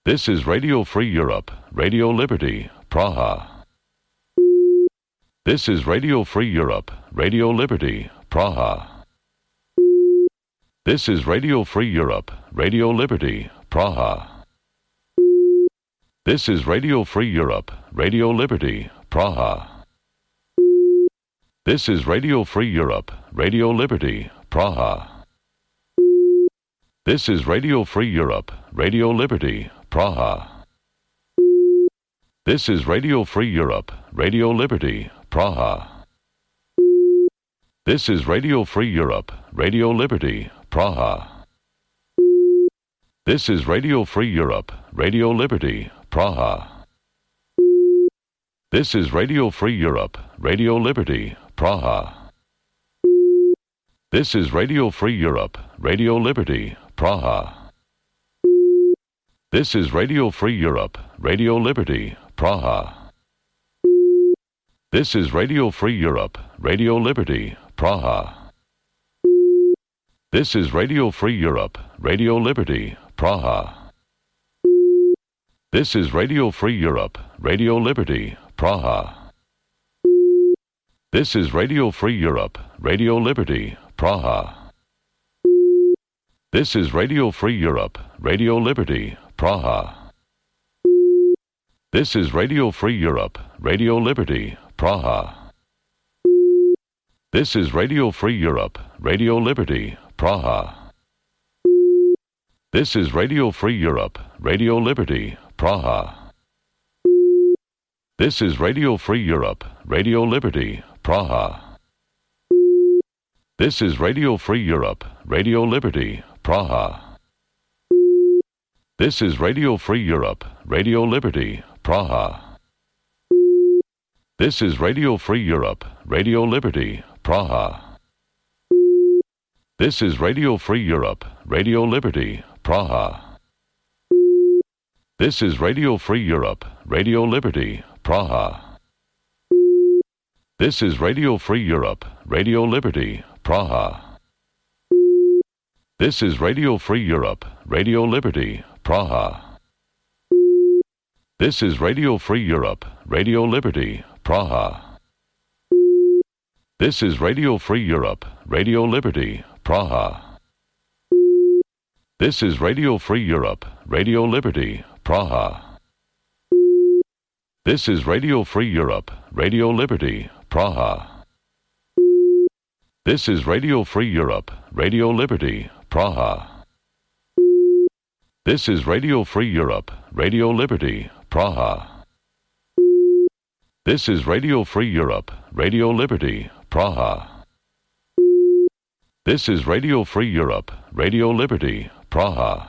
This is Radio Free Europe, Radio Liberty, Praha. This is Radio Free Europe, Radio Liberty, Praha. This is Radio Free Europe, Radio Liberty, Praha. This is Radio Free Europe, Radio Liberty, Praha. This is Radio Free Europe, Radio Liberty, Praha. This is Radio Free Europe, Radio Liberty, Praha. This is Radio Free Europe, Radio Liberty, Praha. This is Radio Free Europe, Radio Liberty, Praha. This is Radio Free Europe, Radio Liberty, Praha. This is Radio Free Europe, Radio Liberty, Praha. This is Radio Free Europe, Radio Liberty, Praha. This is Radio Free Europe, Radio Liberty, Praha. This is Radio Free Europe, Radio Liberty, Praha. This is Radio Free Europe, Radio Liberty, Praha. This is Radio Free Europe, Radio Liberty, Praha. This is Radio Free Europe, Radio Liberty, Praha. This is Radio Free Europe, Radio Liberty, Praha. This is Radio Free Europe, Radio Liberty, Praha. This is Radio Free Europe, Radio Liberty, Praha. This is Radio Free Europe, Radio Liberty, Praha. This is Radio Free Europe, Radio Liberty, Praha. This is Radio Free Europe, Radio Liberty, Praha. This is Radio Free Europe, Radio Liberty, Praha. This is Radio Free Europe, Radio Liberty, Praha. This is Radio Free Europe, Radio Liberty, Praha. This is Radio Free Europe, Radio Liberty, Praha. This is Radio Free Europe, Radio Liberty, Praha. This is Radio Free Europe, Radio Liberty, Praha. This is Radio Free Europe, Radio Liberty, Praha. This is Radio Free Europe, Radio Liberty, Praha. This is Radio Free Europe, Radio Liberty, Praha. This is Radio Free Europe, Radio Liberty, Praha. This is Radio Free Europe, Radio Liberty, Praha. This is Radio Free Europe, Radio Liberty, Praha. This is Radio Free Europe, Radio Liberty, Praha. This is Radio Free Europe, Radio Liberty, Praha.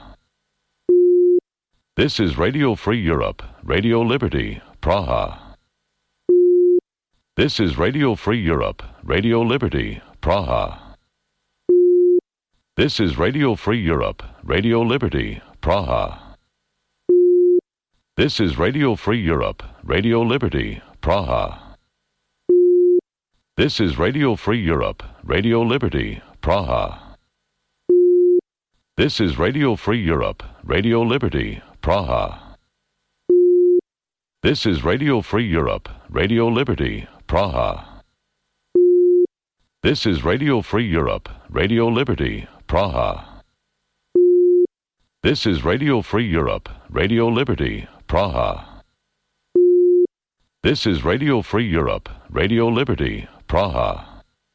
This is Radio Free Europe, Radio Liberty, Praha. This is Radio Free Europe, Radio Liberty, Praha. This is Radio Free Europe, Radio Liberty, Praha. This is Radio Free Europe, Radio Liberty, Praha. This is Radio Free Europe, Radio Liberty, Praha. This is Radio Free Europe, Radio Liberty, Praha. This is Radio Free Europe, Radio Liberty, Praha. This is Radio Free Europe, Radio Liberty, Praha. This is Radio Free Europe, Radio Liberty, Praha. This is Radio Free Europe, Radio Liberty, Praha.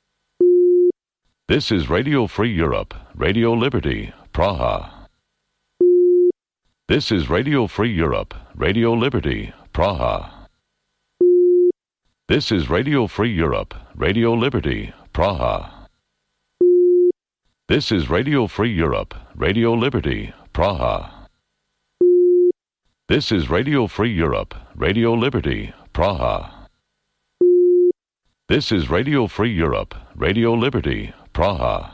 This is Radio Free Europe, Radio Liberty, Praha. This is Radio Free Europe, Radio Liberty, Praha. This is Radio Free Europe, Radio Liberty, Praha. This is Radio Free Europe, Radio Liberty, Praha. This is Radio Free Europe, Radio Liberty, Praha. This is Radio Free Europe, Radio Liberty, Praha.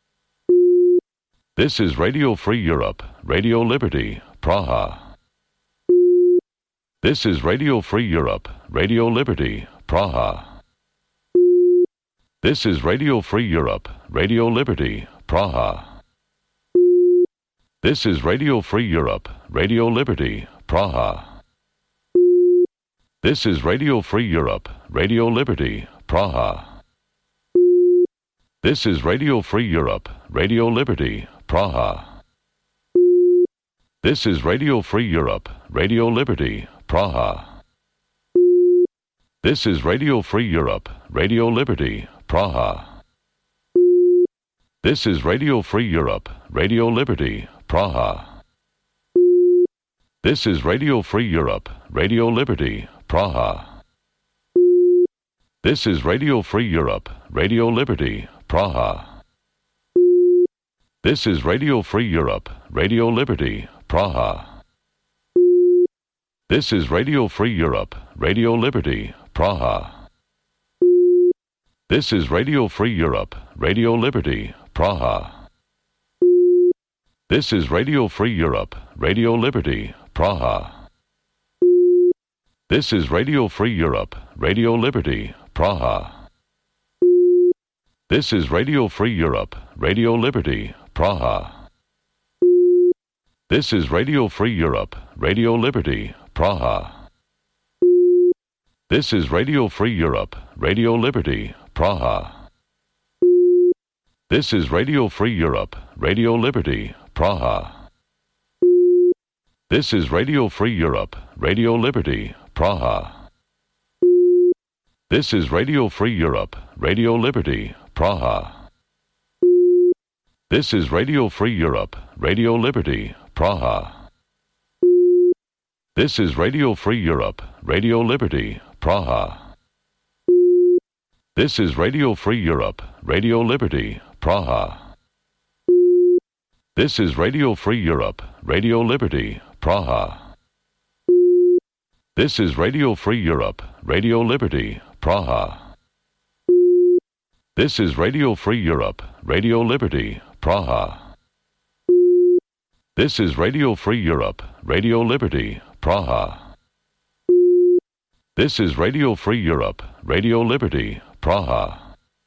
This is Radio Free Europe, Radio Liberty, Praha. This is Radio Free Europe, Radio Liberty, Praha. This is Radio Free Europe, Radio Liberty, Praha. This is Radio Free Europe, Radio Liberty, Praha. This is Radio Free Europe, Radio Liberty, Praha. This is Radio Free Europe, Radio Liberty, Praha. This is Radio Free Europe, Radio Liberty, Praha. This is Radio Free Europe, Radio Liberty, Praha. This is Radio Free Europe, Radio Liberty, Praha. This is Radio Free Europe, Radio Liberty, Praha. This is Radio Free Europe, Radio Liberty, Praha. This is Radio Free Europe, Radio Liberty, Praha. This is Radio Free Europe, Radio Liberty, Praha. This is Radio Free Europe, Radio Liberty, Praha. This is Radio Free Europe, Radio Liberty, Praha. This is Radio Free Europe, Radio Liberty, Praha. This is Radio Free Europe, Radio Liberty, Praha. This is Radio Free Europe, Radio Liberty, Praha. This is Radio Free Europe, Radio Liberty, Praha. This is Radio Free Europe, Radio Liberty, Praha. This is Radio Free Europe, Radio Liberty, Praha. This is Radio Free Europe, Radio Liberty, Praha. This is Radio Free Europe, Radio Liberty, Praha. This is Radio Free Europe, Radio Liberty, Praha. This is Radio Free Europe, Radio Liberty, Praha. This is Radio Free Europe, Radio Liberty, Praha. This is Radio Free Europe, Radio Liberty, Praha. This is Radio Free Europe, Radio Liberty, Praha. This is Radio Free Europe, Radio Liberty, Praha. This is Radio Free Europe, Radio Liberty, Praha.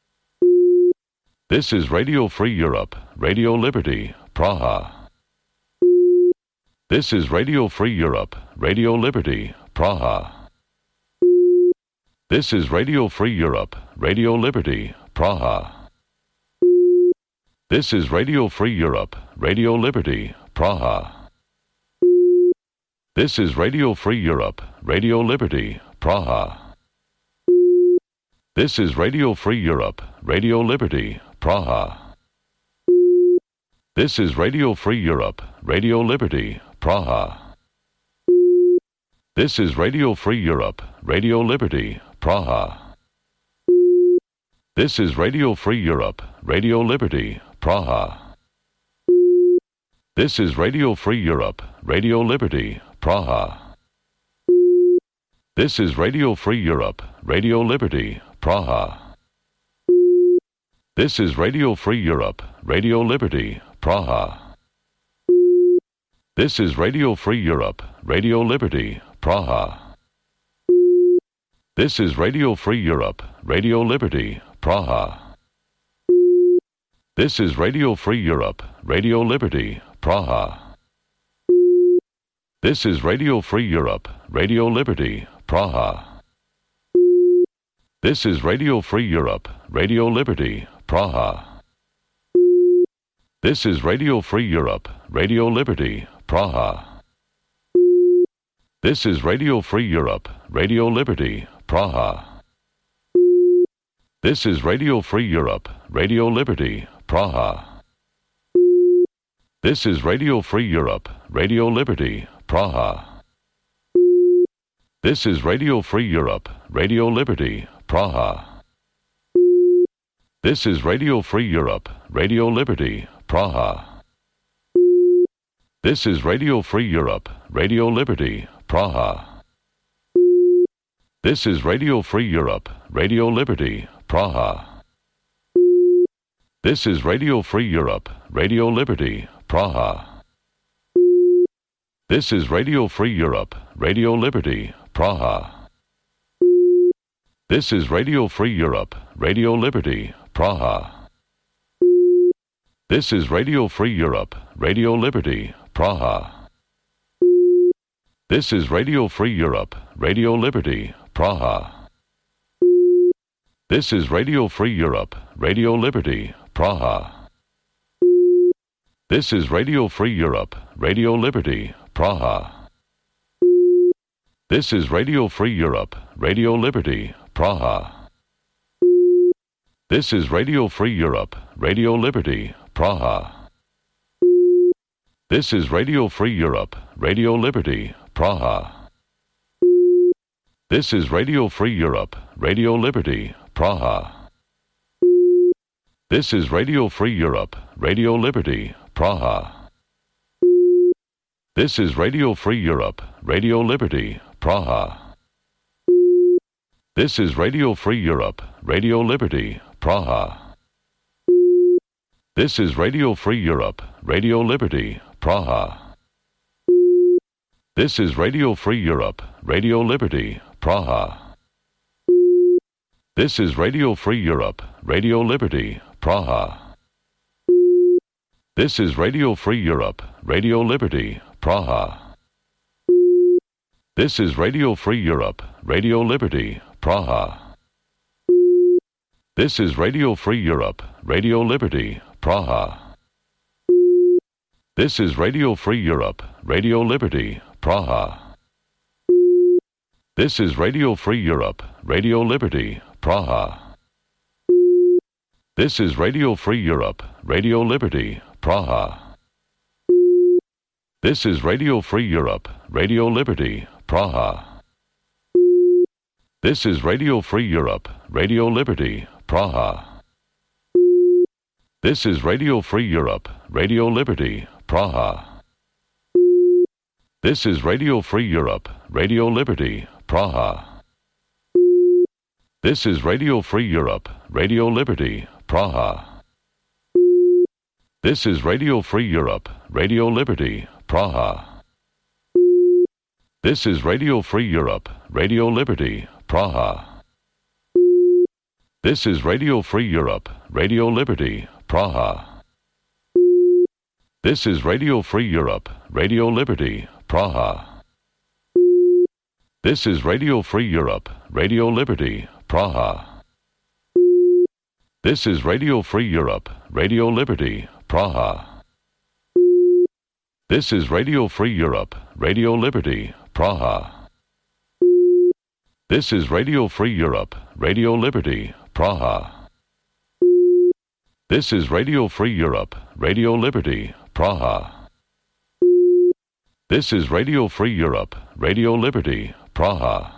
This is Radio Free Europe, Radio Liberty, Praha. This is Radio Free Europe, Radio Liberty, Praha. This is Radio Free Europe, Radio Liberty, Praha. This is Radio Free Europe, Radio Liberty, Praha. This is Radio Free Europe, Radio Liberty, Praha. This is Radio Free Europe, Radio Liberty, Praha. This is Radio Free Europe, Radio Liberty, Praha. This is Radio Free Europe, Radio Liberty, Praha. This is Radio Free Europe, Radio Liberty, Praha. This is Radio Free Europe, Radio Liberty, Praha. This is Radio Free Europe, Radio Liberty, Praha. This is Radio Free Europe, Radio Liberty, Praha. This is Radio Free Europe, Radio Liberty, Praha. This is Radio Free Europe, Radio Liberty, Praha. This is Radio Free Europe, Radio Liberty, Praha. This is Radio Free Europe, Radio Liberty, Praha. This is Radio Free Europe, Radio Liberty, Praha. This is Radio Free Europe, Radio Liberty, Praha. This is Radio Free Europe, Radio Liberty, Praha. This is Radio Free Europe, Radio Liberty, Praha. This is Radio Free Europe, Radio Liberty, Praha. This is Radio Free Europe, Radio Liberty, Praha. This is Radio Free Europe, Radio Liberty, Praha. This is Radio Free Europe, Radio Liberty, Praha. This is Radio Free Europe, Radio Liberty, Praha. This is Radio Free Europe, Radio Liberty, Praha. This is Radio Free Europe, Radio Liberty, Praha. This is Radio Free Europe, Radio Liberty, Praha. This is Radio Free Europe, Radio Liberty, Praha. This is Radio Free Europe, Radio Liberty, Praha. This is Radio Free Europe, Radio Liberty, Praha. This is Radio Free Europe, Radio Liberty, Praha. This is Radio Free Europe, Radio Liberty, Praha. This is Radio Free Europe, Radio Liberty, Praha. This is Radio Free Europe, Radio Liberty, Praha. This is Radio Free Europe, Radio Liberty, Praha. This is Radio Free Europe, Radio Liberty, Praha. This is Radio Free Europe, Radio Liberty, Praha. This is Radio Free Europe, Radio Liberty, Praha. This is Radio Free Europe, Radio Liberty, Praha. This is Radio Free Europe, Radio Liberty, Praha. This is Radio Free Europe, Radio Liberty, Praha. This is Radio Free Europe, Radio Liberty, Praha. This is Radio Free Europe, Radio Liberty, Praha. This is Radio Free Europe, Radio Liberty, Praha. This is Radio Free Europe, Radio Liberty, Praha. This is Radio Free Europe, Radio Liberty, Praha. This is Radio Free Europe, Radio Liberty, Praha. This is Radio Free Europe, Radio Liberty, Praha. This is Radio Free Europe, Radio Liberty, Praha. This is Radio Free Europe, Radio Liberty, Praha. This is Radio Free Europe, Radio Liberty, Praha. This is Radio Free Europe, Radio Liberty, Praha. This is Radio Free Europe, Radio Liberty, Praha. This is Radio Free Europe, Radio Liberty, Praha. This is Radio Free Europe, Radio Liberty, Praha. This is Radio Free Europe, Radio Liberty, Praha. This is Radio Free Europe, Radio Liberty, Praha. This is Radio Free Europe, Radio Liberty, Praha. This is Radio Free Europe, Radio Liberty, Praha. This is Radio Free Europe, Radio Liberty, Praha. This is Radio Free Europe, Radio Liberty, Praha. This is Radio Free Europe, Radio Liberty, Praha.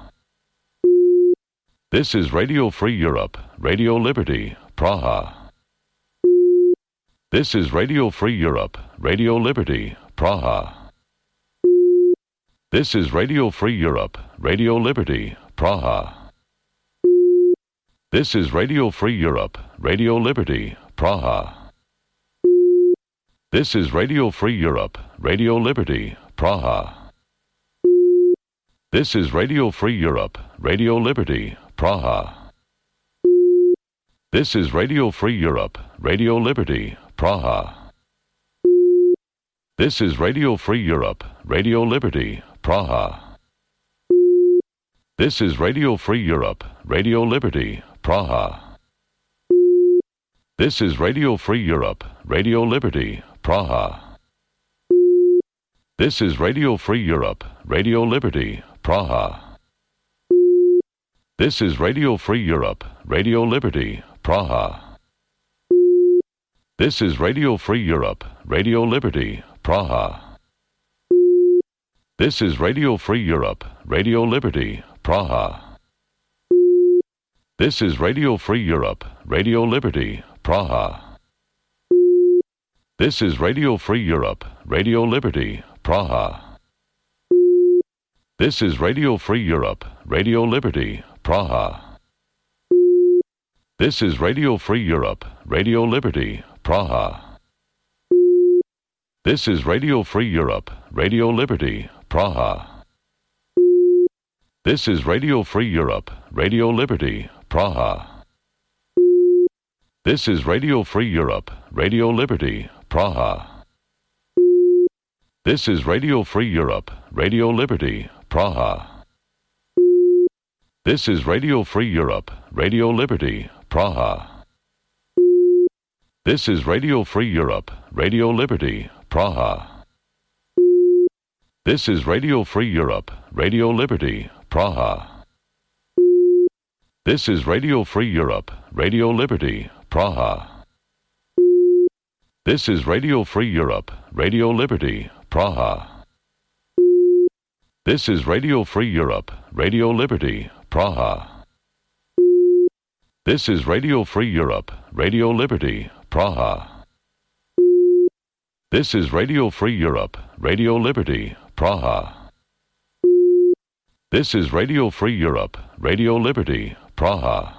This is Radio Free Europe, Radio Liberty, Praha. This is Radio Free Europe, Radio Liberty, Praha. This is Radio Free Europe, Radio Liberty, Praha. This is Radio Free Europe, Radio Liberty, Praha. This is Radio Free Europe, Radio Liberty, Praha. This is Radio Free Europe, Radio Liberty, Praha. This is Radio Free Europe, Radio Liberty, Praha. This is Radio Free Europe, Radio Liberty, Praha. This is Radio Free Europe, Radio Liberty, Praha. This is Radio Free Europe, Radio Liberty, Praha. This is Radio Free Europe, Radio Liberty, Praha. This is Radio Free Europe, Radio Liberty, Praha. This is Radio Free Europe, Radio Liberty, Praha. This is Radio Free Europe, Radio Liberty, Praha. This is Radio Free Europe, Radio Liberty, Praha. This is Radio Free Europe, Radio Liberty, Praha. This is Radio Free Europe, Radio Liberty, Praha. This is Radio Free Europe, Radio Liberty, Praha. This is Radio Free Europe, Radio Liberty, Praha. This is Radio Free Europe, Radio Liberty, Praha. This is Radio Free Europe, Radio Liberty, Praha. This is Radio Free Europe, Radio Liberty, Praha. This is Radio Free Europe, Radio Liberty, Praha. This is Radio Free Europe, Radio Liberty, Praha. This is Radio Free Europe, Radio Liberty, Praha. This is Radio Free Europe, Radio Liberty, Praha. This is Radio Free Europe, Radio Liberty, Praha. This is Radio Free Europe, Radio Liberty, Praha. This is Radio Free Europe, Radio Liberty, Praha. This is Radio Free Europe, Radio Liberty, Praha. This is Radio Free Europe, Radio Liberty, Praha.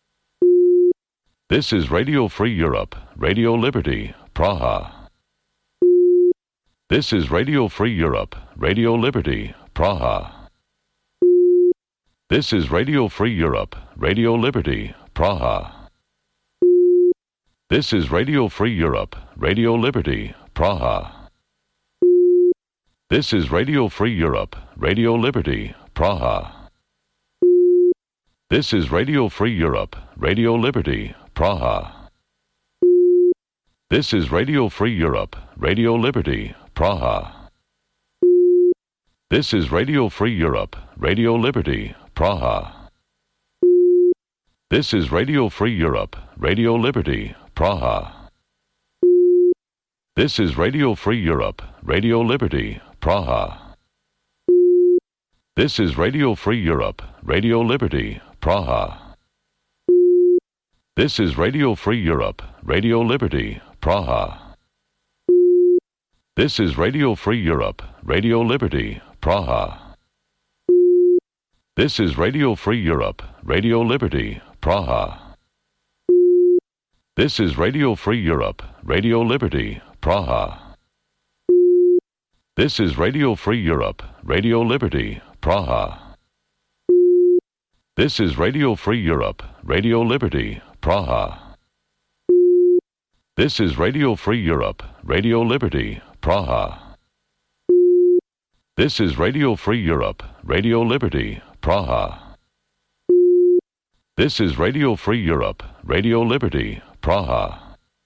This is Radio Free Europe, Radio Liberty, Praha. This is Radio Free Europe, Radio Liberty, Praha. This is Radio Free Europe, Radio Liberty, Praha. This is Radio Free Europe, Radio Liberty, Praha. This is Radio Free Europe, Radio Liberty, Praha. This is Radio Free Europe, Radio Liberty, Praha. This is Radio Free Europe, Radio Liberty, Praha. This is Radio Free Europe, Radio Liberty, Praha. This is Radio Free Europe, Radio Liberty, Praha. This is Radio Free Europe, Radio Liberty, Praha. This is Radio Free Europe, Radio Liberty, Praha. This is Radio Free Europe, Radio Liberty, Praha. This is Radio Free Europe, Radio Liberty, Praha. This is Radio Free Europe, Radio Liberty, Praha. This is Radio Free Europe, Radio Liberty, Praha. This is Radio Free Europe, Radio Liberty, Praha. This is Radio Free Europe, Radio Liberty, Praha. This is Radio Free Europe, Radio Liberty, Praha. This is Radio Free Europe, Radio Liberty, Praha. This is Radio Free Europe, Radio Liberty, Praha.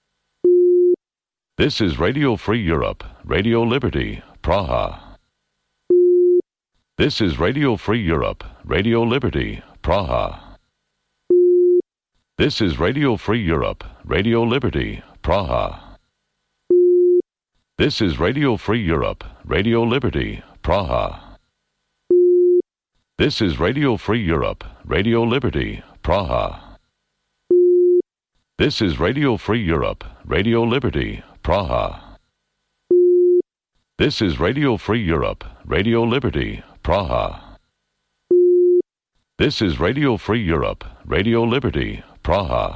This is Radio Free Europe, Radio Liberty, Praha. This is Radio Free Europe, Radio Liberty, Praha. This is Radio Free Europe, Radio Liberty, Praha. This is Radio Free Europe, Radio Liberty, Praha. This is Radio Free Europe, Radio Liberty, Praha. This is Radio Free Europe, Radio Liberty, Praha. This is Radio Free Europe, Radio Liberty, Praha. This is Radio Free Europe, Radio Liberty, Praha.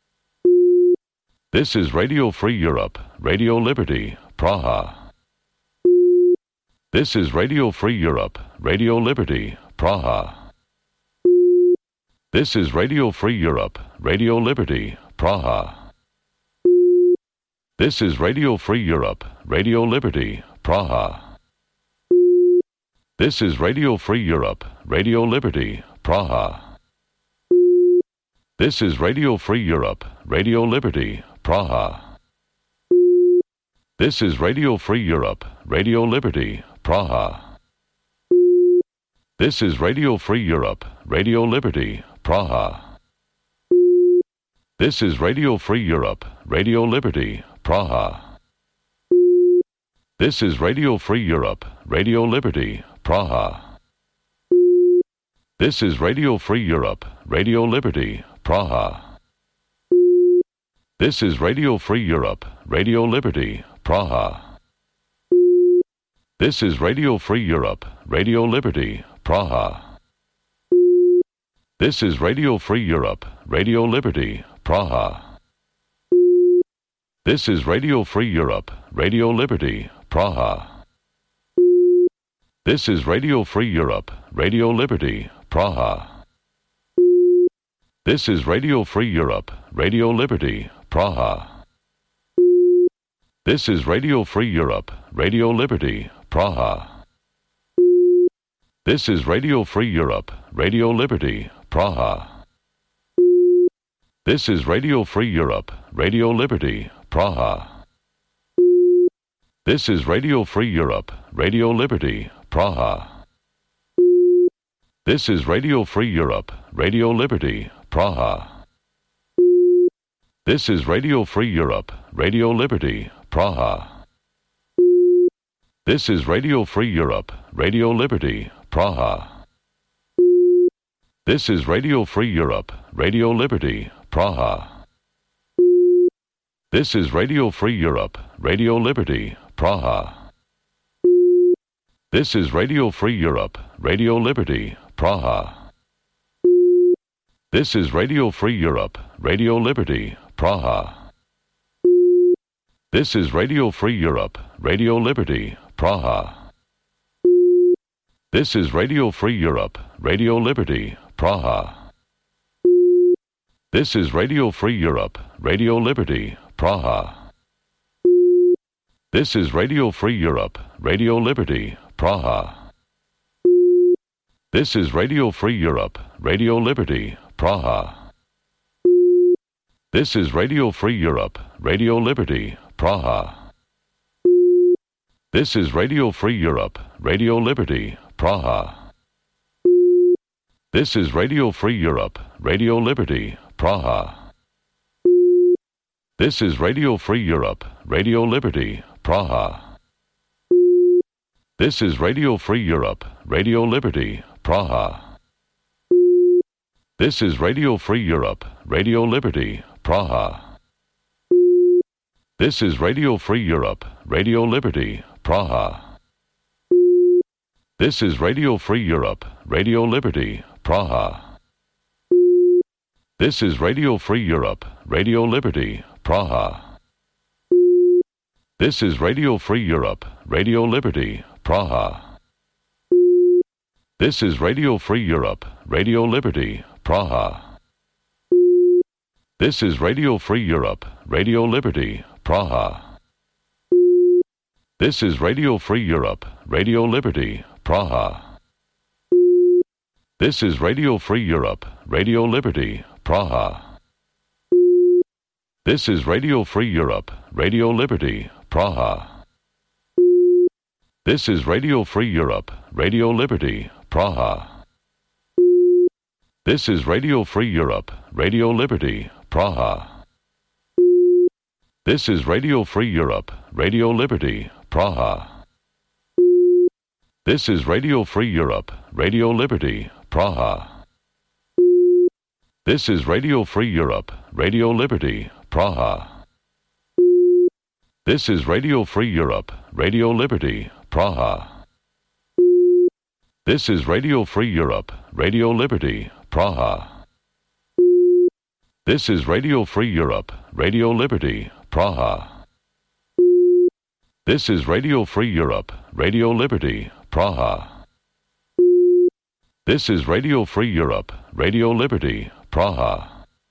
This is Radio Free Europe, Radio Liberty, Praha. This is Radio Free Europe, Radio Liberty, Praha. This is Radio Free Europe, Radio Liberty, Praha. This is Radio Free Europe, Radio Liberty, Praha. This is Radio Free Europe, Radio Liberty, Praha. This is Radio Free Europe, Radio Liberty, Praha. This is Radio Free Europe, Radio Liberty, Praha. This is Radio Free Europe, Radio Liberty, Praha. This is Radio Free Europe, Radio Liberty, Praha. This is Radio Free Europe, Radio Liberty, Praha. This is Radio Free Europe, Radio Liberty, Praha. This is Radio Free Europe, Radio Liberty, Praha. This is Radio Free Europe, Radio Liberty, Praha. This is Radio Free Europe, Radio Liberty, Praha. This is Radio Free Europe, Radio Liberty, Praha. This is Radio Free Europe, Radio Liberty, Praha. This is Radio Free Europe, Radio Liberty, Praha. This is Radio Free Europe, Radio Liberty, Praha. This is Radio Free Europe, Radio Liberty, Praha. This is Radio Free Europe, Radio Liberty, Praha. This is Radio Free Europe, Radio Liberty, Praha. This is Radio Free Europe, Radio Liberty, Praha. This is Radio Free Europe, Radio Liberty, Praha. This is Radio Free Europe, Radio Liberty, Praha. This is Radio Free Europe, Radio Liberty, Praha. This is Radio Free Europe, Radio Liberty, Praha. This is Radio Free Europe, Radio Liberty, Praha. This is Radio Free Europe, Radio Liberty, Praha. This is Radio Free Europe, Radio Liberty, Praha. This is Radio Free Europe, Radio Liberty, Praha. This is Radio Free Europe, Radio Liberty, Praha. This is Radio Free Europe, Radio Liberty, Praha. This is Radio Free Europe, Radio Liberty, Praha. This is Radio Free Europe, Radio Liberty, Praha. This is Radio Free Europe, Radio Liberty, Praha. This is Radio Free Europe, Radio Liberty, Praha. This is Radio Free Europe, Radio Liberty, Praha. This is Radio Free Europe, Radio Liberty, Praha. This is Radio Free Europe, Radio Liberty, Praha. This is Radio Free Europe, Radio Liberty, Praha. This is Radio Free Europe, Radio Liberty, Praha. This is Radio Free Europe, Radio Liberty, Praha. This is Radio Free Europe, Radio Liberty, Praha. This is Radio Free Europe, Radio Liberty, Praha. This is Radio Free Europe, Radio Liberty, Praha. This is Radio Free Europe, Radio Liberty, Praha. This is Radio Free Europe, Radio Liberty, Praha. This is Radio Free Europe, Radio Liberty, Praha. This is Radio Free Europe, Radio Liberty, Praha. This is Radio Free Europe, Radio Liberty, Praha. This is Radio Free Europe, Radio Liberty, Praha. This is Radio Free Europe, Radio Liberty, Praha. This is Radio Free Europe, Radio Liberty, Praha. This is Radio Free Europe, Radio Liberty, Praha. This is Radio Free Europe, Radio Liberty, Praha. This is Radio Free Europe, Radio Liberty, Praha. This is Radio Free Europe, Radio Liberty, Praha. This is Radio Free Europe, Radio Liberty, Praha.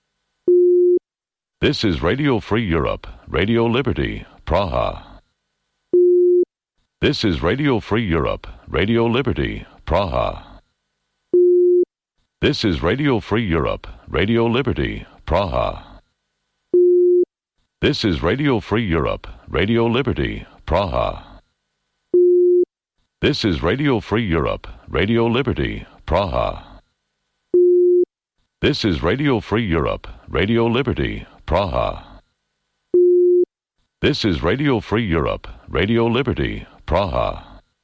This is Radio Free Europe, Radio Liberty, Praha. This is Radio Free Europe, Radio Liberty, Praha. This is Radio Free Europe, Radio Liberty, Praha. This is Radio Free Europe, Radio Liberty, Praha. This is Radio Free Europe, Radio Liberty, Praha. This is Radio Free Europe, Radio Liberty, Praha. This is Radio Free Europe, Radio Liberty, Praha.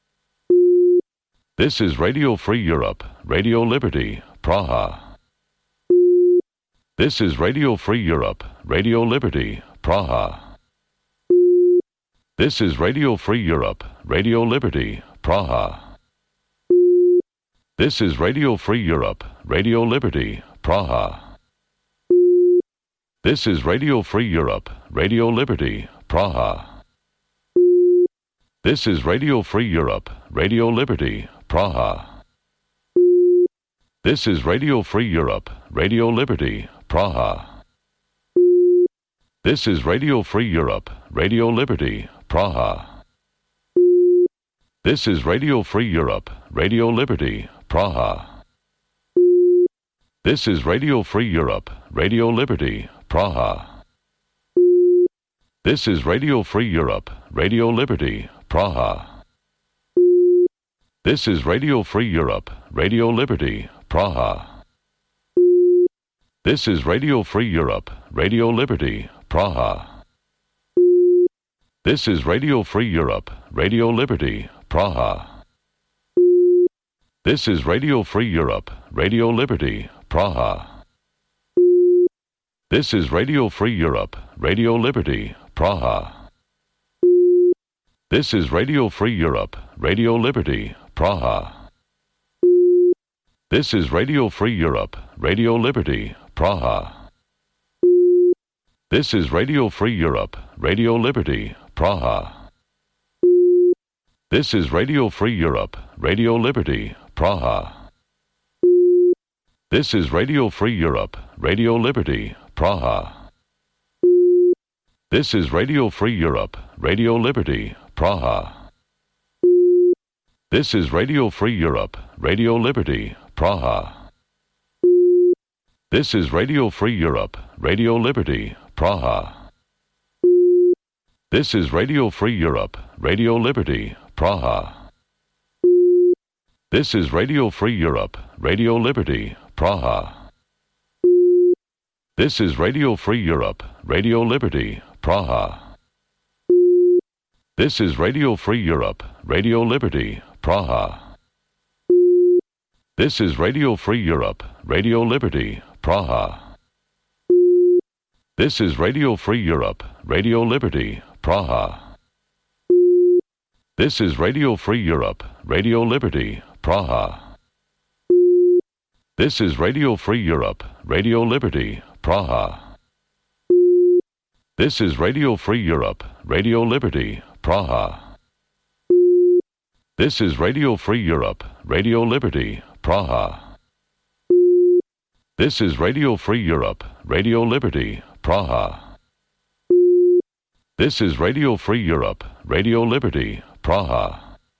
This is Radio Free Europe, Radio Liberty, Praha. This is Radio Free Europe, Radio Liberty, Praha. This is Radio Free Europe, Radio Liberty, Praha. This is Radio Free Europe, Radio Liberty, Praha. This is Radio Free Europe, Radio Liberty, Praha. This is Radio Free Europe, Radio Liberty, Praha. This is Radio Free Europe, Radio Liberty, Praha. This is Radio Free Europe, Radio Liberty, Praha. This is Radio Free Europe, Radio Liberty, Praha. This is Radio Free Europe, Radio Liberty, Praha. This is Radio Free Europe, Radio Liberty, Praha. This is Radio Free Europe, Radio Liberty, Praha. This is Radio Free Europe, Radio Liberty, Praha. This is Radio Free Europe, Radio Liberty, Praha. This is Radio Free Europe, Radio Liberty, Praha. This is Radio Free Europe, Radio Liberty, Praha. This is Radio Free Europe, Radio Liberty, Praha. This is Radio Free Europe, Radio Liberty, Praha. This is Radio Free Europe, Radio Liberty, Praha. This is Radio Free Europe, Radio Liberty, Praha. This is Radio Free Europe, Radio Liberty, Praha. This is Radio Free Europe, Radio Liberty, Praha. This is Radio Free Europe, Radio Liberty, Praha. This is Radio Free Europe, Radio Liberty, Praha. This is Radio Free Europe, Radio Liberty, Praha. This is Radio Free Europe, Radio Liberty, Praha. This is Radio Free Europe, Radio Liberty, Praha. This is Radio Free Europe, Radio Liberty, Praha. This is Radio Free Europe, Radio Liberty, Praha. This is Radio Free Europe, Radio Liberty, Praha. This is Radio Free Europe, Radio Liberty, Praha. This is Radio Free Europe, Radio Liberty, Praha. This is Radio Free Europe, Radio Liberty, Praha. This is Radio Free Europe, Radio Liberty, Praha. This is Radio Free Europe, Radio Liberty, Praha. This is Radio Free Europe, Radio Liberty, Praha.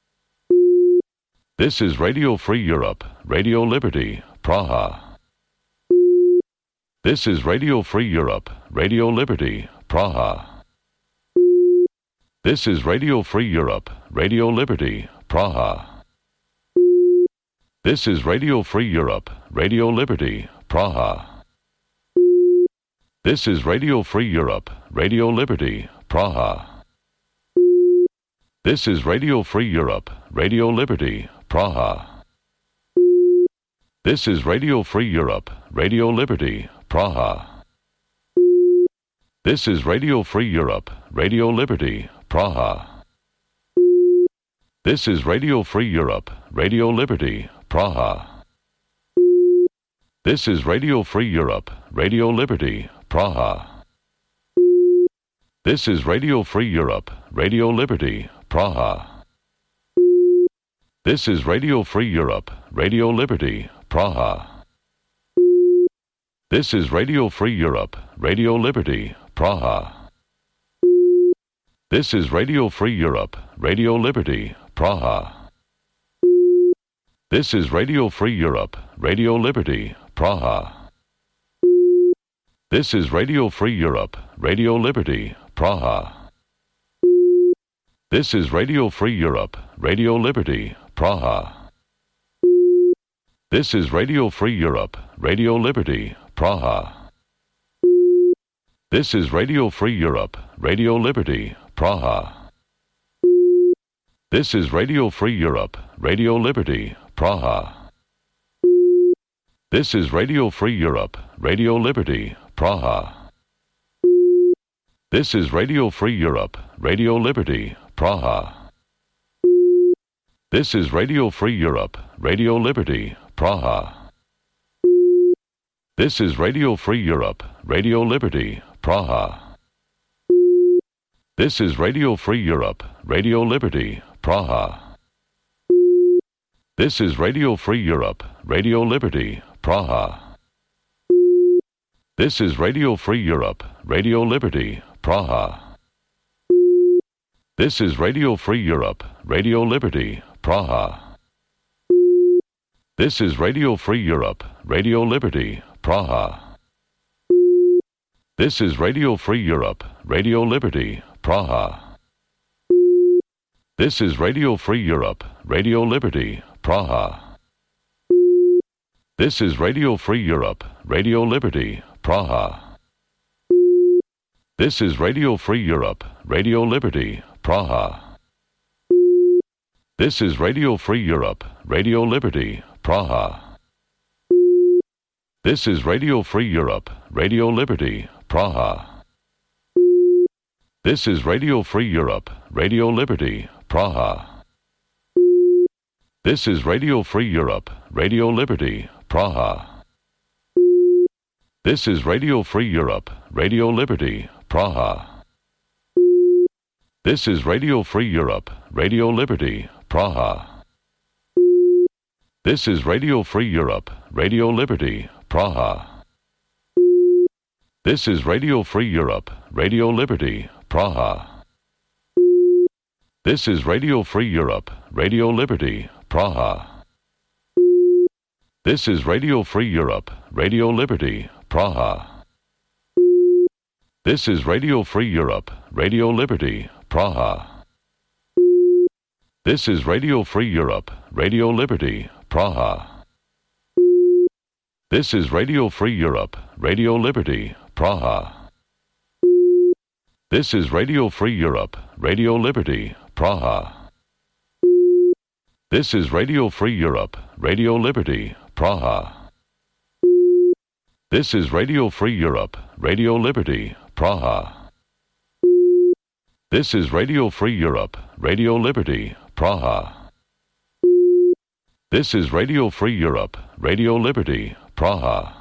This is Radio Free Europe, Radio Liberty, Praha. This is Radio Free Europe, Radio Liberty, Praha. This is Radio Free Europe, Radio Liberty, Praha. This is Radio Free Europe, Radio Liberty, Praha. This is Radio Free Europe, Radio Liberty, Praha. This is Radio Free Europe, Radio Liberty, Praha. This is Radio Free Europe, Radio Liberty, Praha. This is Radio Free Europe, Radio Liberty, Praha. This is Radio Free Europe, Radio Liberty, Praha. This is Radio Free Europe, Radio Liberty, Praha. This is Radio Free Europe, Radio Liberty, Praha. This is Radio Free Europe, Radio Liberty, Praha. This is Radio Free Europe, Radio Liberty, Praha. This is Radio Free Europe, Radio Liberty, Praha. This is Radio Free Europe, Radio Liberty, Praha. This is Radio Free Europe, Radio Liberty, Praha. This is Radio Free Europe, Radio Liberty, Praha. This is Radio Free Europe, Radio Liberty, Praha. This is Radio Free Europe, Radio Liberty, Praha. This is Radio Free Europe, Radio Liberty, Praha. This is Radio Free Europe, Radio Liberty, Praha. This is Radio Free Europe, Radio Liberty, Praha. This is Radio Free Europe, Radio Liberty, Praha. This is Radio Free Europe, Radio Liberty, Praha. This is Radio Free Europe, Radio Liberty, Praha. This is Radio Free Europe, Radio Liberty, Praha. This is Radio Free Europe, Radio Liberty, Praha. This is Radio Free Europe, Radio Liberty, Praha. This is Radio Free Europe, Radio Liberty, Praha. This is Radio Free Europe, Radio Liberty, Praha. This is Radio Free Europe, Radio Liberty, Praha. This is Radio Free Europe, Radio Liberty, Praha. This is Radio Free Europe, Radio Liberty, Praha. This is Radio Free Europe, Radio Liberty, Praha. This is Radio Free Europe, Radio Liberty, Praha. This is Radio Free Europe, Radio Liberty, Praha. This is Radio Free Europe, Radio Liberty, Praha. This is Radio Free Europe, Radio Liberty, Praha. This is Radio Free Europe, Radio Liberty, Praha. This is Radio Free Europe, Radio Liberty, Praha. This is Radio Free Europe, Radio Liberty, Praha. This is Radio Free Europe, Radio Liberty, Praha. This is Radio Free Europe, Radio Liberty, Praha. This is Radio Free Europe, Radio Liberty, Praha. This is Radio Free Europe, Radio Liberty, Praha. This is Radio Free Europe, Radio Liberty, Praha. This is Radio Free Europe, Radio Liberty, Praha. This is Radio Free Europe, Radio Liberty, Praha. This is Radio Free Europe, Radio Liberty, Praha. This is Radio Free Europe, Radio Liberty, Praha. This is Radio Free Europe, Radio Liberty, Praha.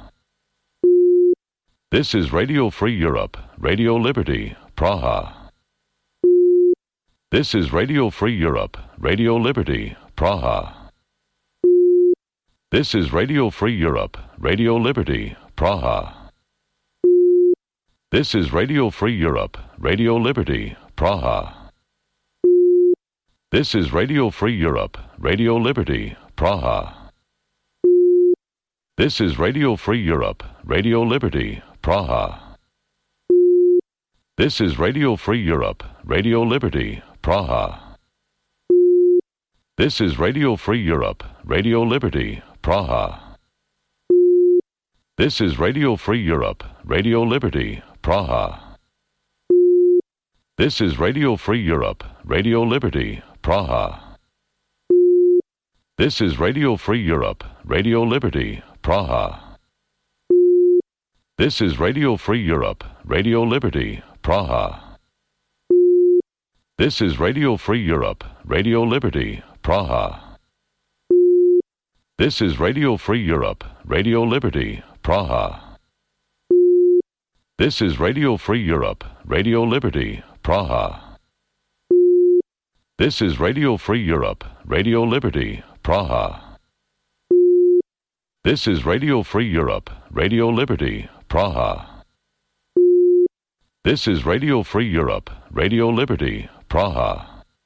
This is Radio Free Europe, Radio Liberty, Praha. This is Radio Free Europe, Radio Liberty, Praha. This is Radio Free Europe, Radio Liberty, Praha. This is Radio Free Europe, Radio Liberty, Praha. This is Radio Free Europe, Radio Liberty, Praha. This is Radio Free Europe, Radio Liberty, Praha. This is Radio Free Europe, Radio Liberty, Praha. This is Radio Free Europe, Radio Liberty, Praha. This is Radio Free Europe, Radio Liberty, Praha. This is Radio Free Europe, Radio Liberty, Praha. This is Radio Free Europe, Radio Liberty, Praha. This is Radio Free Europe, Radio Liberty, Praha. This is Radio Free Europe, Radio Liberty, Praha. This is Radio Free Europe, Radio Liberty, Praha. This is Radio Free Europe, Radio Liberty, Praha. This is Radio Free Europe, Radio Liberty, Praha. This is Radio Free Europe, Radio Liberty, Praha. This is Radio Free Europe, Radio Liberty, Praha.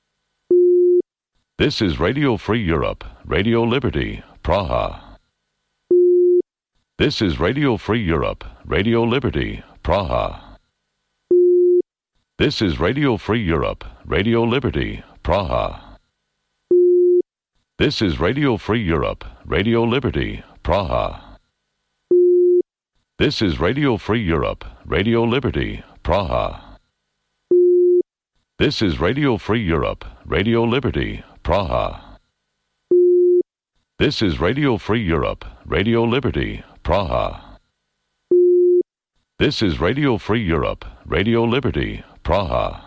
This is Radio Free Europe, Radio Liberty, Praha. This is Radio Free Europe, Radio Liberty, Praha. This is Radio Free Europe, Radio Liberty, Praha. This is Radio Free Europe, Radio Liberty, Praha. This is Radio Free Europe, Radio Liberty, Praha. This is Radio Free Europe, Radio Liberty, Praha. This is Radio Free Europe, Radio Liberty, Praha. This is Radio Free Europe, Radio Liberty, Praha.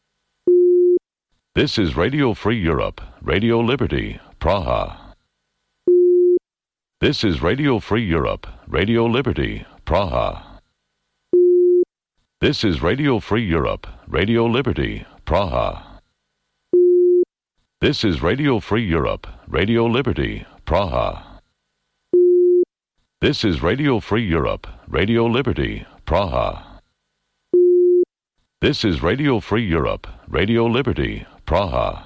This is Radio Free Europe, Radio Liberty, Praha. This is Radio Free Europe, Radio Liberty, Praha. This is Radio Free Europe, Radio Liberty, Praha. This is Radio Free Europe, Radio Liberty, Praha. This is Radio Free Europe, Radio Liberty, Praha. This is Radio Free Europe, Radio Liberty, Praha.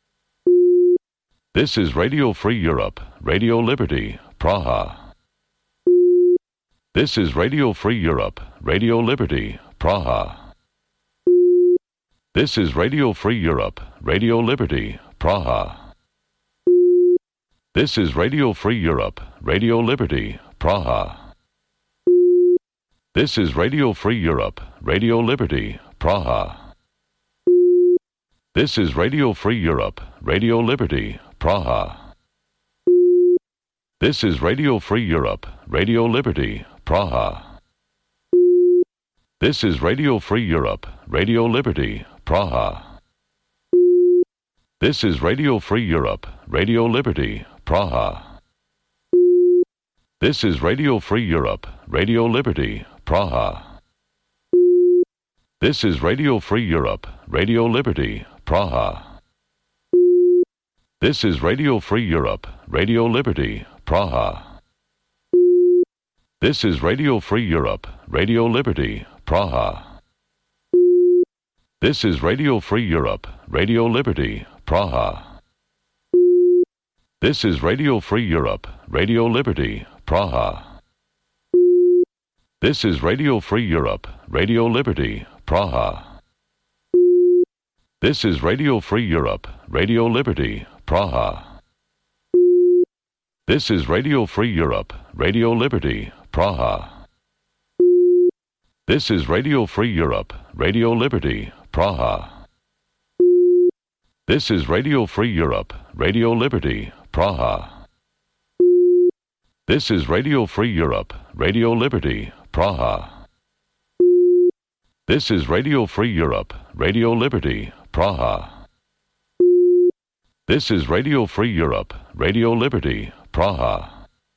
This is Radio Free Europe, Radio Liberty, Praha. This is Radio Free Europe, Radio Liberty, Praha. This is Radio Free Europe, Radio Liberty, Praha. This is Radio Free Europe, Radio Liberty, Praha. This is Radio Free Europe, Radio Liberty, Praha. This is Radio Free Europe, Radio Liberty, Praha. This is Radio Free Europe, Radio Liberty, Praha. This is Radio Free Europe, Radio Liberty, Praha. This is Radio Free Europe, Radio Liberty, Praha. This is Radio Free Europe, Radio Liberty, Praha. This is Radio Free Europe, Radio Liberty, Praha. This is Radio Free Europe, Radio Liberty, Praha. This is Radio Free Europe, Radio Liberty, Praha. This is Radio Free Europe, Radio Liberty, Praha. This is Radio Free Europe, Radio Liberty, Praha. This is Radio Free Europe, Radio Liberty, Praha. This is Radio Free Europe, Radio Liberty, Praha. This is Radio Free Europe, Radio Liberty, Praha. This is Radio Free Europe, Radio Liberty, Praha. This is Radio Free Europe, Radio Liberty, Praha. This is Radio Free Europe, Radio Liberty, Praha. This is Radio Free Europe, Radio Liberty, Praha. This is Radio Free Europe, Radio Liberty, Praha.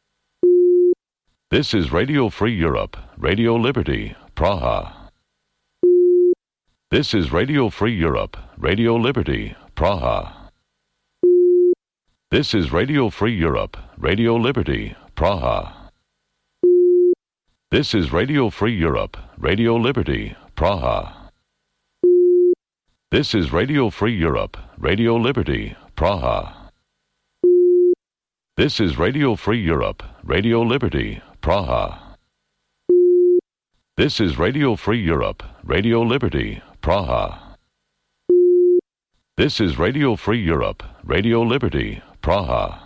This is Radio Free Europe, Radio Liberty, Praha. This is Radio Free Europe, Radio Liberty, Praha. This is Radio Free Europe, Radio Liberty, Praha. This is Radio Free Europe, Radio Liberty, Praha. This is Radio Free Europe, Radio Liberty, Praha. This is Radio Free Europe, Radio Liberty, Praha. This is Radio Free Europe, Radio Liberty, Praha. This is Radio Free Europe, Radio Liberty, Praha.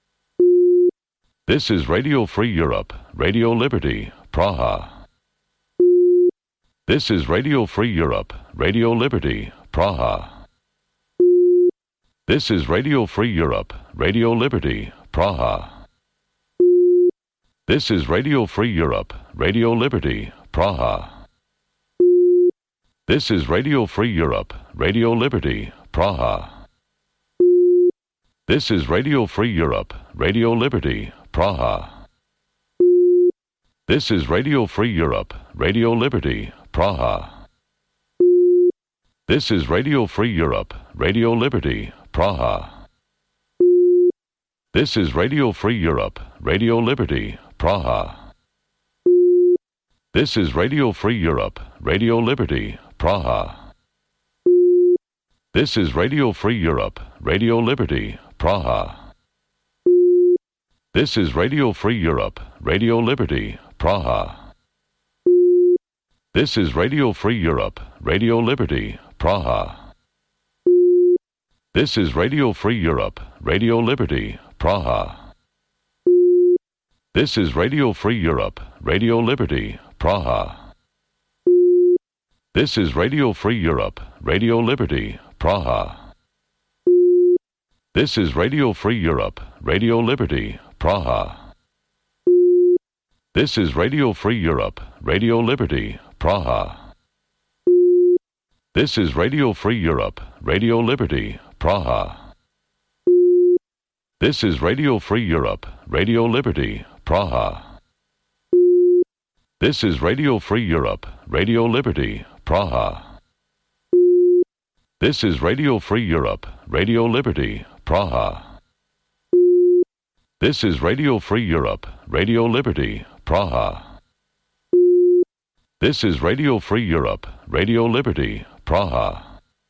This is Radio Free Europe, Radio Liberty, Praha. This is Radio Free Europe, Radio Liberty, Praha. This is Radio Free Europe, Radio Liberty, Praha. This is Radio Free Europe, Radio Liberty, Praha. This is Radio Free Europe, Radio Liberty, Praha. This is Radio Free Europe, Radio Liberty, Praha. This is Radio Free Europe, Radio Liberty, Praha. This is Radio Free Europe, Radio Liberty, Praha. This is Radio Free Europe, Radio Liberty, Praha. This is Radio Free Europe, Radio Liberty, Praha. This is Radio Free Europe, Radio Liberty, Praha. This is Radio Free Europe, Radio Liberty, Praha. This is Radio Free Europe, Radio Liberty, Praha. This is Radio Free Europe, Radio Liberty, Praha. This is Radio Free Europe, Radio Liberty, Praha. This is Radio Free Europe, Radio Liberty, Praha. This is Radio Free Europe, Radio Liberty, Praha. This is Radio Free Europe, Radio Liberty, Praha. This is Radio Free Europe, Radio Liberty, Praha. This is Radio Free Europe, Radio Liberty, Praha. This is Radio Free Europe, Radio Liberty, Praha. This is Radio Free Europe, Radio Liberty, Praha. This is Radio Free Europe, Radio Liberty, Praha. This is Radio Free Europe, Radio Liberty, Praha.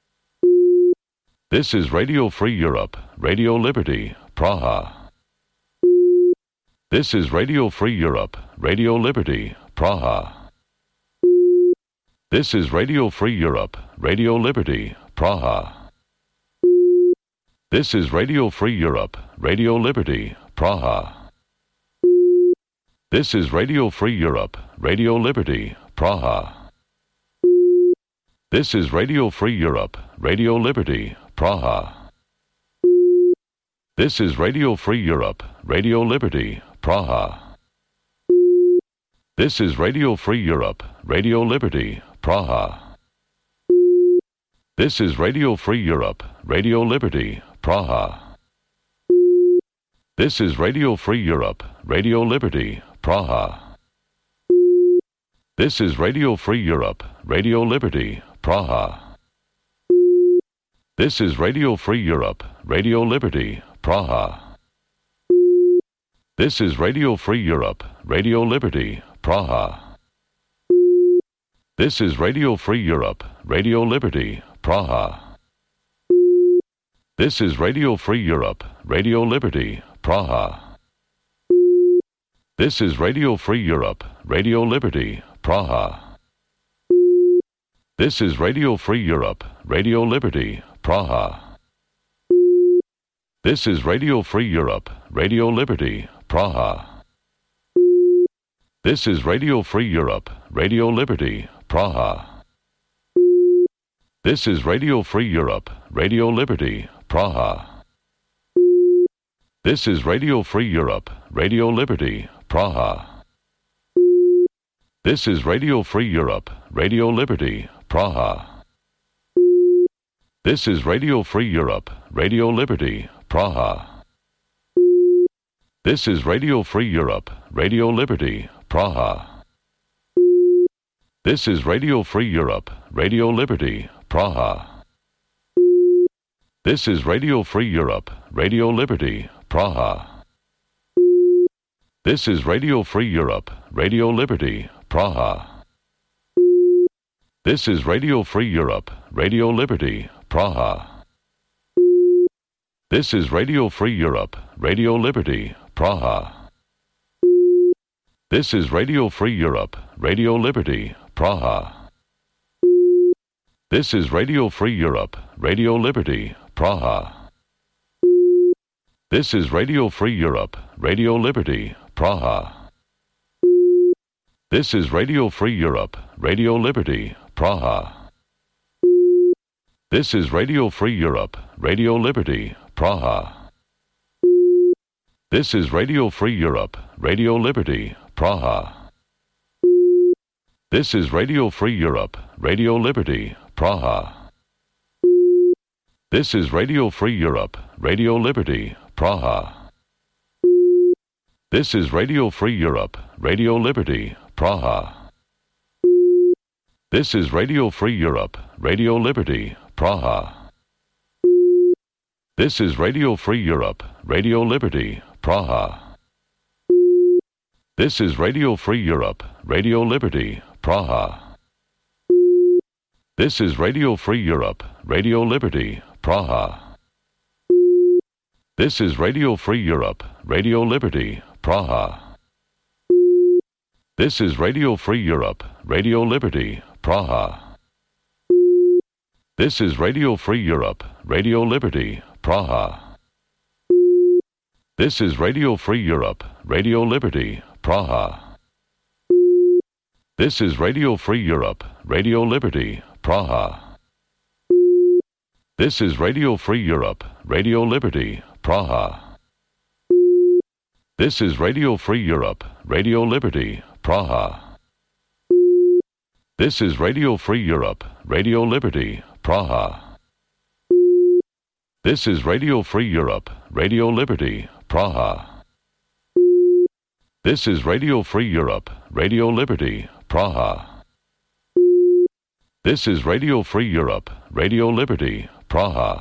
This is Radio Free Europe, Radio Liberty, Praha. This is Radio Free Europe, Radio Liberty, Praha. This is Radio Free Europe, Radio Liberty, Praha. This is Radio Free Europe, Radio Liberty, Praha. This is Radio Free Europe, Radio Liberty, Praha. This is Radio Free Europe, Radio Liberty, Praha. This is Radio Free Europe, Radio Liberty, Praha. This is Radio Free Europe, Radio Liberty, Praha. This is Radio Free Europe, Radio Liberty, Praha. This is Radio Free Europe, Radio Liberty, Praha. This is Radio Free Europe, Radio Liberty, Praha. This is Radio Free Europe, Radio Liberty, Praha. This is Radio Free Europe, Radio Liberty, Praha. This is Radio Free Europe, Radio Liberty, Praha. This is Radio Free Europe, Radio Liberty, Praha. This is Radio Free Europe, Radio Liberty, Praha. This is Radio Free Europe, Radio Liberty, Praha. This is Radio Free Europe, Radio Liberty, Praha. This is Radio Free Europe, Radio Liberty, Praha. This is Radio Free Europe, Radio Liberty, Praha. This is Radio Free Europe, Radio Liberty, Praha. This is Radio Free Europe, Radio Liberty, Praha. This is Radio Free Europe, Radio Liberty, Praha. This is Radio Free Europe, Radio Liberty, Praha. This is Radio Free Europe, Radio Liberty, Praha. This is Radio Free Europe, Radio Liberty, Praha. This is Radio Free Europe, Radio Liberty, Praha. This is Radio Free Europe, Radio Liberty, Praha. This is Radio Free Europe, Radio Liberty, Praha. This is Radio Free Europe, Radio Liberty, Praha. This is Radio Free Europe, Radio Liberty, Praha. This is Radio Free Europe, Radio Liberty, Praha. This is Radio Free Europe, Radio Liberty, Praha. This is Radio Free Europe, Radio Liberty, Praha. This is Radio Free Europe, Radio Liberty, Praha. This is Radio Free Europe, Radio Liberty, Praha. This is Radio Free Europe, Radio Liberty, Praha. This is Radio Free Europe, Radio Liberty, Praha. This is Radio Free Europe, Radio Liberty, Praha. This is Radio Free Europe, Radio Liberty, Praha. This is Radio Free Europe, Radio Liberty, Praha. This is Radio Free Europe, Radio Liberty, Praha. This is Radio Free Europe, Radio Liberty, Praha. This is Radio Free Europe, Radio Liberty, Praha. This is Radio Free Europe, Radio Liberty, Praha. This is Radio Free Europe, Radio Liberty, Praha. This is Radio Free Europe, Radio Liberty, Praha. This is Radio Free Europe, Radio Liberty, Praha. This is Radio Free Europe, Radio Liberty, Praha. This is Radio Free Europe, Radio Liberty, Praha. This is Radio Free Europe, Radio Liberty, Praha. This is Radio Free Europe, Radio Liberty, Praha. This is Radio Free Europe, Radio Liberty, Praha.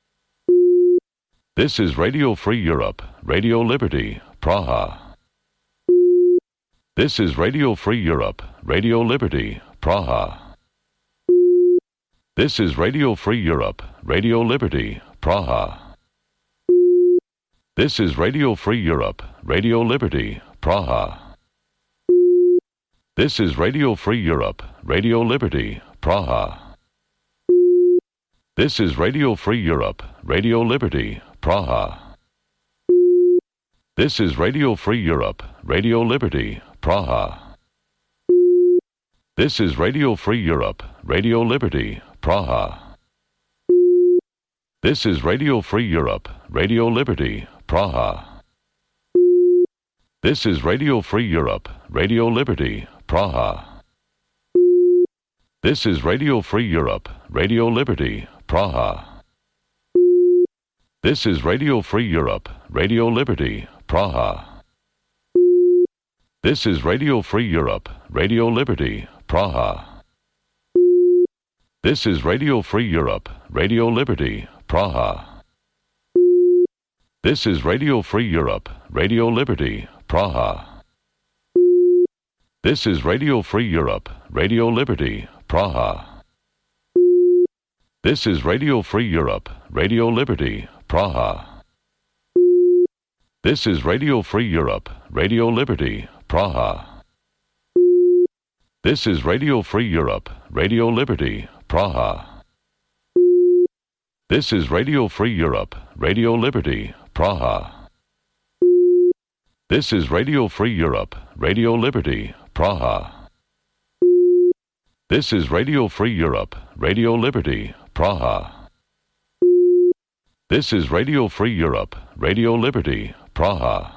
This is Radio Free Europe, Radio Liberty, Praha. This is Radio Free Europe, Radio Liberty, Praha. This is Radio Free Europe, Radio Liberty, Praha. This is Radio Free Europe, Radio Liberty, Praha. This is Radio Free Europe, Radio Liberty, Praha. This is Radio Free Europe, Radio Liberty, Praha. This is Radio Free Europe, Radio Liberty, Praha. This is Radio Free Europe, Radio Liberty, Praha. This is Radio Free Europe, Radio Liberty, Praha. This is Radio Free Europe, Radio Liberty, Praha. This is Radio Free Europe, Radio Liberty, Praha. This is Radio Free Europe, Radio Liberty, Praha. This is Radio Free Europe, Radio Liberty, Praha. This is Radio Free Europe, Radio Liberty, Praha. This is Radio Free Europe, Radio Liberty, Praha. This is Radio Free Europe, Radio Liberty, Praha. This is Radio Free Europe, Radio Liberty, Praha. This is Radio Free Europe, Radio Liberty, Praha. This is Radio Free Europe, Radio Liberty, Praha. This is Radio Free Europe, Radio Liberty, Praha. This is Radio Free Europe, Radio Liberty, Praha. This is Radio Free Europe, Radio Liberty, Praha. This is Radio Free Europe, Radio Liberty, Praha.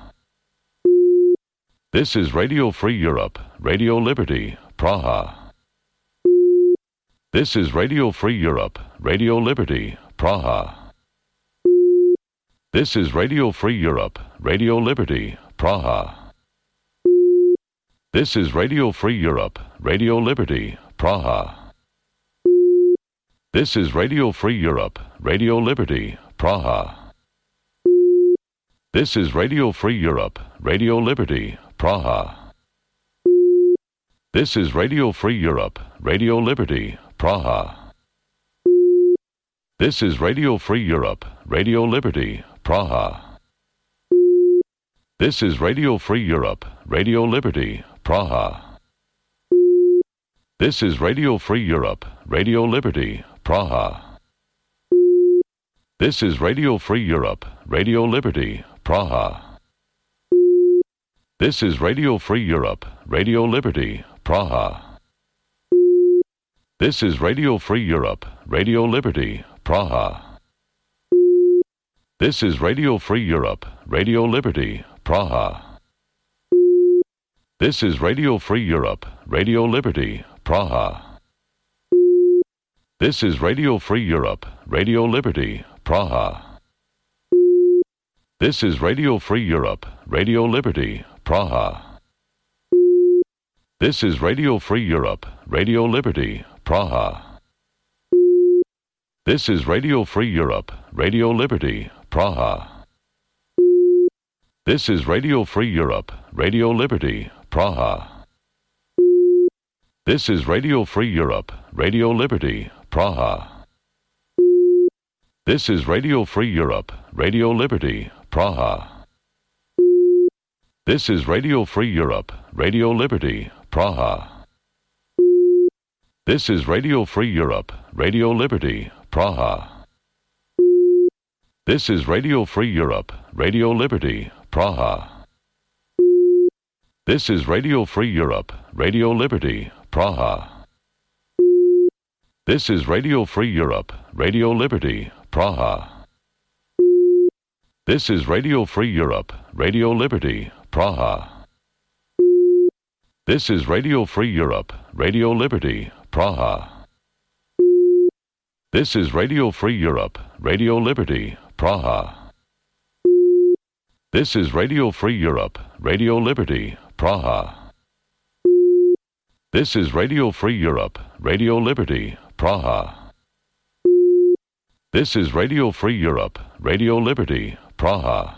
This is Radio Free Europe, Radio Liberty, Praha. This is Radio Free Europe, Radio Liberty, Praha. This is Radio Free Europe, Radio Liberty, Praha. This is Radio Free Europe, Radio Liberty, Praha. This is Radio Free Europe, Radio Liberty, Praha. This is Radio Free Europe, Radio Liberty, Praha. This is Radio Free Europe, Radio Liberty, Praha. This is Radio Free Europe, Radio Liberty, Praha. This is Radio Free Europe, Radio Liberty, Praha. This is Radio Free Europe, Radio Liberty, Praha. This is Radio Free Europe, Radio Liberty, Praha. This is Radio Free Europe, Radio Liberty, Praha. This is Radio Free Europe, Radio Liberty, Praha. This is Radio Free Europe, Radio Liberty, Praha. This is Radio Free Europe, Radio Liberty, Praha. This is Radio Free Europe, Radio Liberty, Praha. This is Radio Free Europe, Radio Liberty, Praha. This is Radio Free Europe, Radio Liberty, Praha. This is Radio Free Europe, Radio Liberty, Praha. This is Radio Free Europe, Radio Liberty, Praha. This is Radio Free Europe, Radio Liberty, Praha. This is Radio Free Europe, Radio Liberty, Praha. This is Radio Free Europe, Radio Liberty, Praha. This is Radio Free Europe, Radio Liberty, Praha. This is Radio Free Europe, Radio Liberty, Praha. This is Radio Free Europe, Radio Liberty, Praha. This is Radio Free Europe, Radio Liberty, Praha. This is Radio Free Europe, Radio Liberty, Praha. This is Radio Free Europe, Radio Liberty, Praha. This is Radio Free Europe, Radio Liberty, Praha. This is Radio Free Europe, Radio Liberty, Praha. This is Radio Free Europe, Radio Liberty, Praha. This is Radio Free Europe, Radio Liberty, Praha.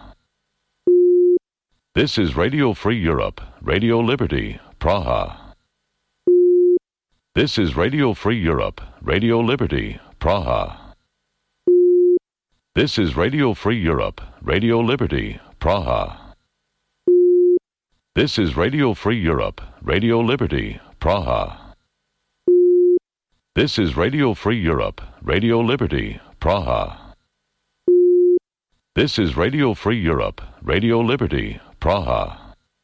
This is Radio Free Europe, Radio Liberty, Praha. This is Radio Free Europe, Radio Liberty, Praha. This is Radio Free Europe, Radio Liberty, Praha. This is Radio Free Europe, Radio Liberty, Praha. This is Radio Free Europe, Radio Liberty, Praha. This is Radio Free Europe, Radio Liberty, Praha.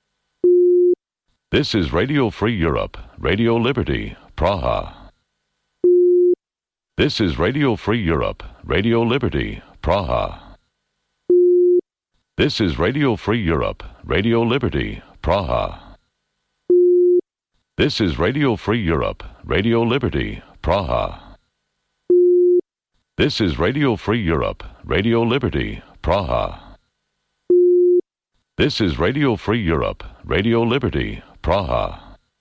This is Radio Free Europe, Radio Liberty, Praha. This is Radio Free Europe, Radio Liberty, Praha. This is Radio Free Europe, Radio Liberty, Praha. This is Radio Free Europe, Radio Liberty, Praha. This is Radio Free Europe, Radio Liberty, Praha. This is Radio Free Europe, Radio Liberty, Praha.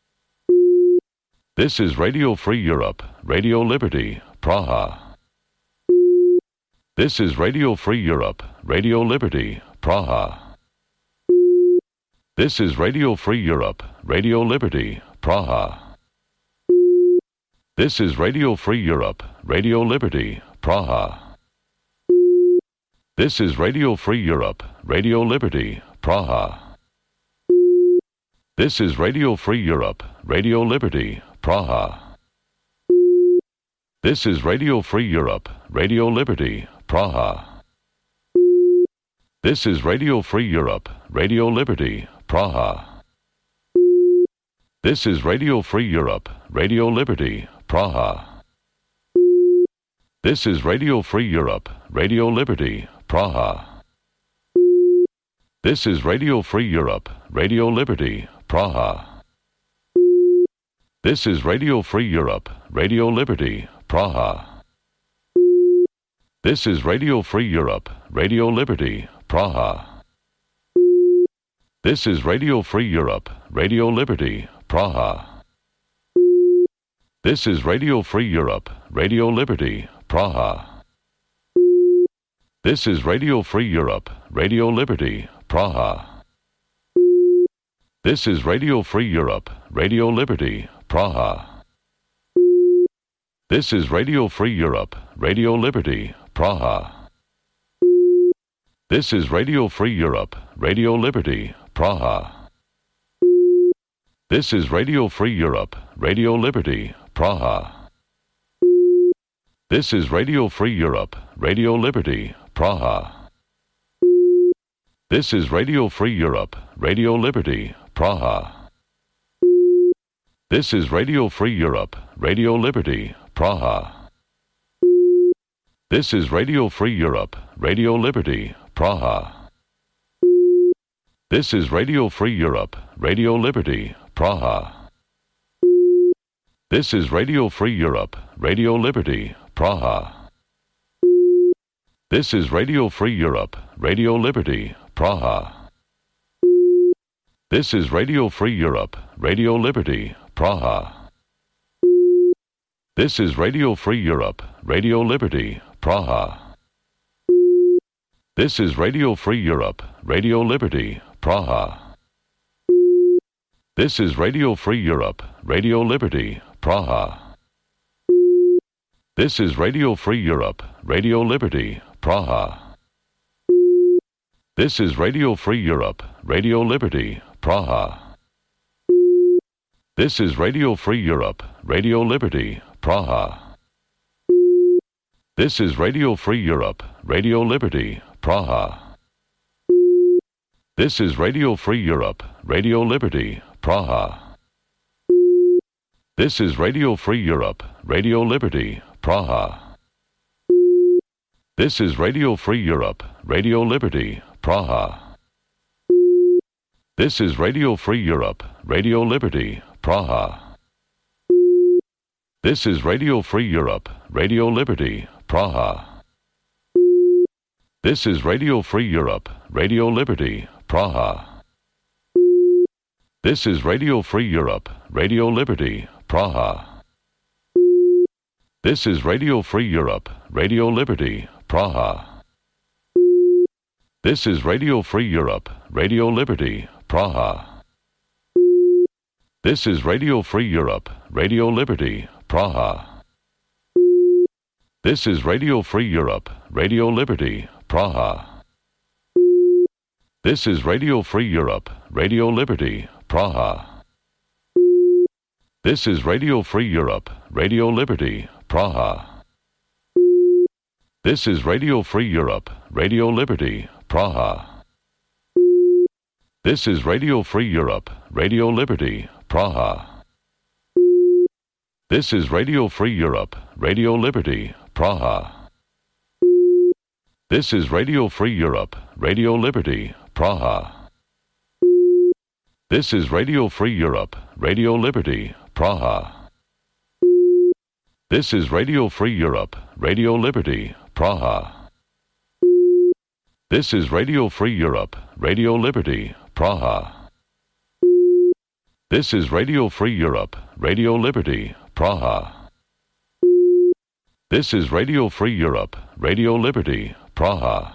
This is Radio Free Europe, Radio Liberty, Praha. This is Radio Free Europe, Radio Liberty, Praha. This is Radio Free Europe, Radio Liberty, Praha. This is Radio Free Europe, Radio Liberty, Praha. This is Radio Free Europe, Radio Liberty, Praha. This is Radio Free Europe, Radio Liberty, Praha. This is Radio Free Europe, Radio Liberty, Praha. This is Radio Free Europe, Radio Liberty, Praha. This is Radio Free Europe, Radio Liberty, Praha. This is Radio Free Europe, Radio Liberty, Praha. This is Radio Free Europe, Radio Liberty, Praha. This is Radio Free Europe, Radio Liberty, Praha. This is Radio Free Europe, Radio Liberty, Praha. This is Radio Free Europe, Radio Liberty, Praha. This is Radio Free Europe, Radio Liberty, Praha. This is Radio Free Europe, Radio Liberty, Praha. This is Radio Free Europe, Radio Liberty, Praha. This is Radio Free Europe, Radio Liberty, Praha. This is Radio Free Europe, Radio Liberty, Praha. This is Radio Free Europe, Radio Liberty, Praha. This is Radio Free Europe, Radio Liberty, Praha. This is Radio Free Europe, Radio Liberty, Praha. This is Radio Free Europe, Radio Liberty, Praha. This is Radio Free Europe, Radio Liberty, Praha. This is Radio Free Europe, Radio Liberty, Praha. This is Radio Free Europe, Radio Liberty, Praha. This is Radio Free Europe, Radio Liberty, Praha. This is Radio Free Europe, Radio Liberty, Praha. This is Radio Free Europe, Radio Liberty, Praha. This is Radio Free Europe, Radio Liberty, Praha. This is Radio Free Europe, Radio Liberty, Praha. This is Radio Free Europe, Radio Liberty, Praha. This is Radio Free Europe, Radio Liberty, Praha. This is Radio Free Europe, Radio Liberty, Praha. This is Radio Free Europe, Radio Liberty, Praha. This is Radio Free Europe, Radio Liberty, Praha. This is Radio Free Europe, Radio Liberty, Praha. This is Radio Free Europe, Radio Liberty, Praha. This is Radio Free Europe, Radio Liberty, Praha. This is Radio Free Europe, Radio Liberty, Praha. This is Radio Free Europe, Radio Liberty, Praha. This is Radio Free Europe, Radio Liberty, Praha. This is Radio Free Europe, Radio Liberty, Praha. This is Radio Free Europe, Radio Liberty, Praha. This is Radio Free Europe, Radio Liberty, Praha. This is Radio Free Europe, Radio Liberty, Praha. This is Radio Free Europe, Radio Liberty, Praha. This is Radio Free Europe, Radio Liberty, Praha. This is Radio Free Europe, Radio Liberty, Praha. This is Radio Free Europe, Radio Liberty, Praha. This is Radio Free Europe, Radio Liberty, Praha. This is Radio Free Europe, Radio Liberty, Praha. This is Radio Free Europe, Radio Liberty, Praha. This is Radio Free Europe, Radio Liberty, Praha. This is Radio Free Europe, Radio Liberty, Praha. This is Radio Free Europe, Radio Liberty, Praha. This is Radio Free Europe, Radio Liberty, Praha.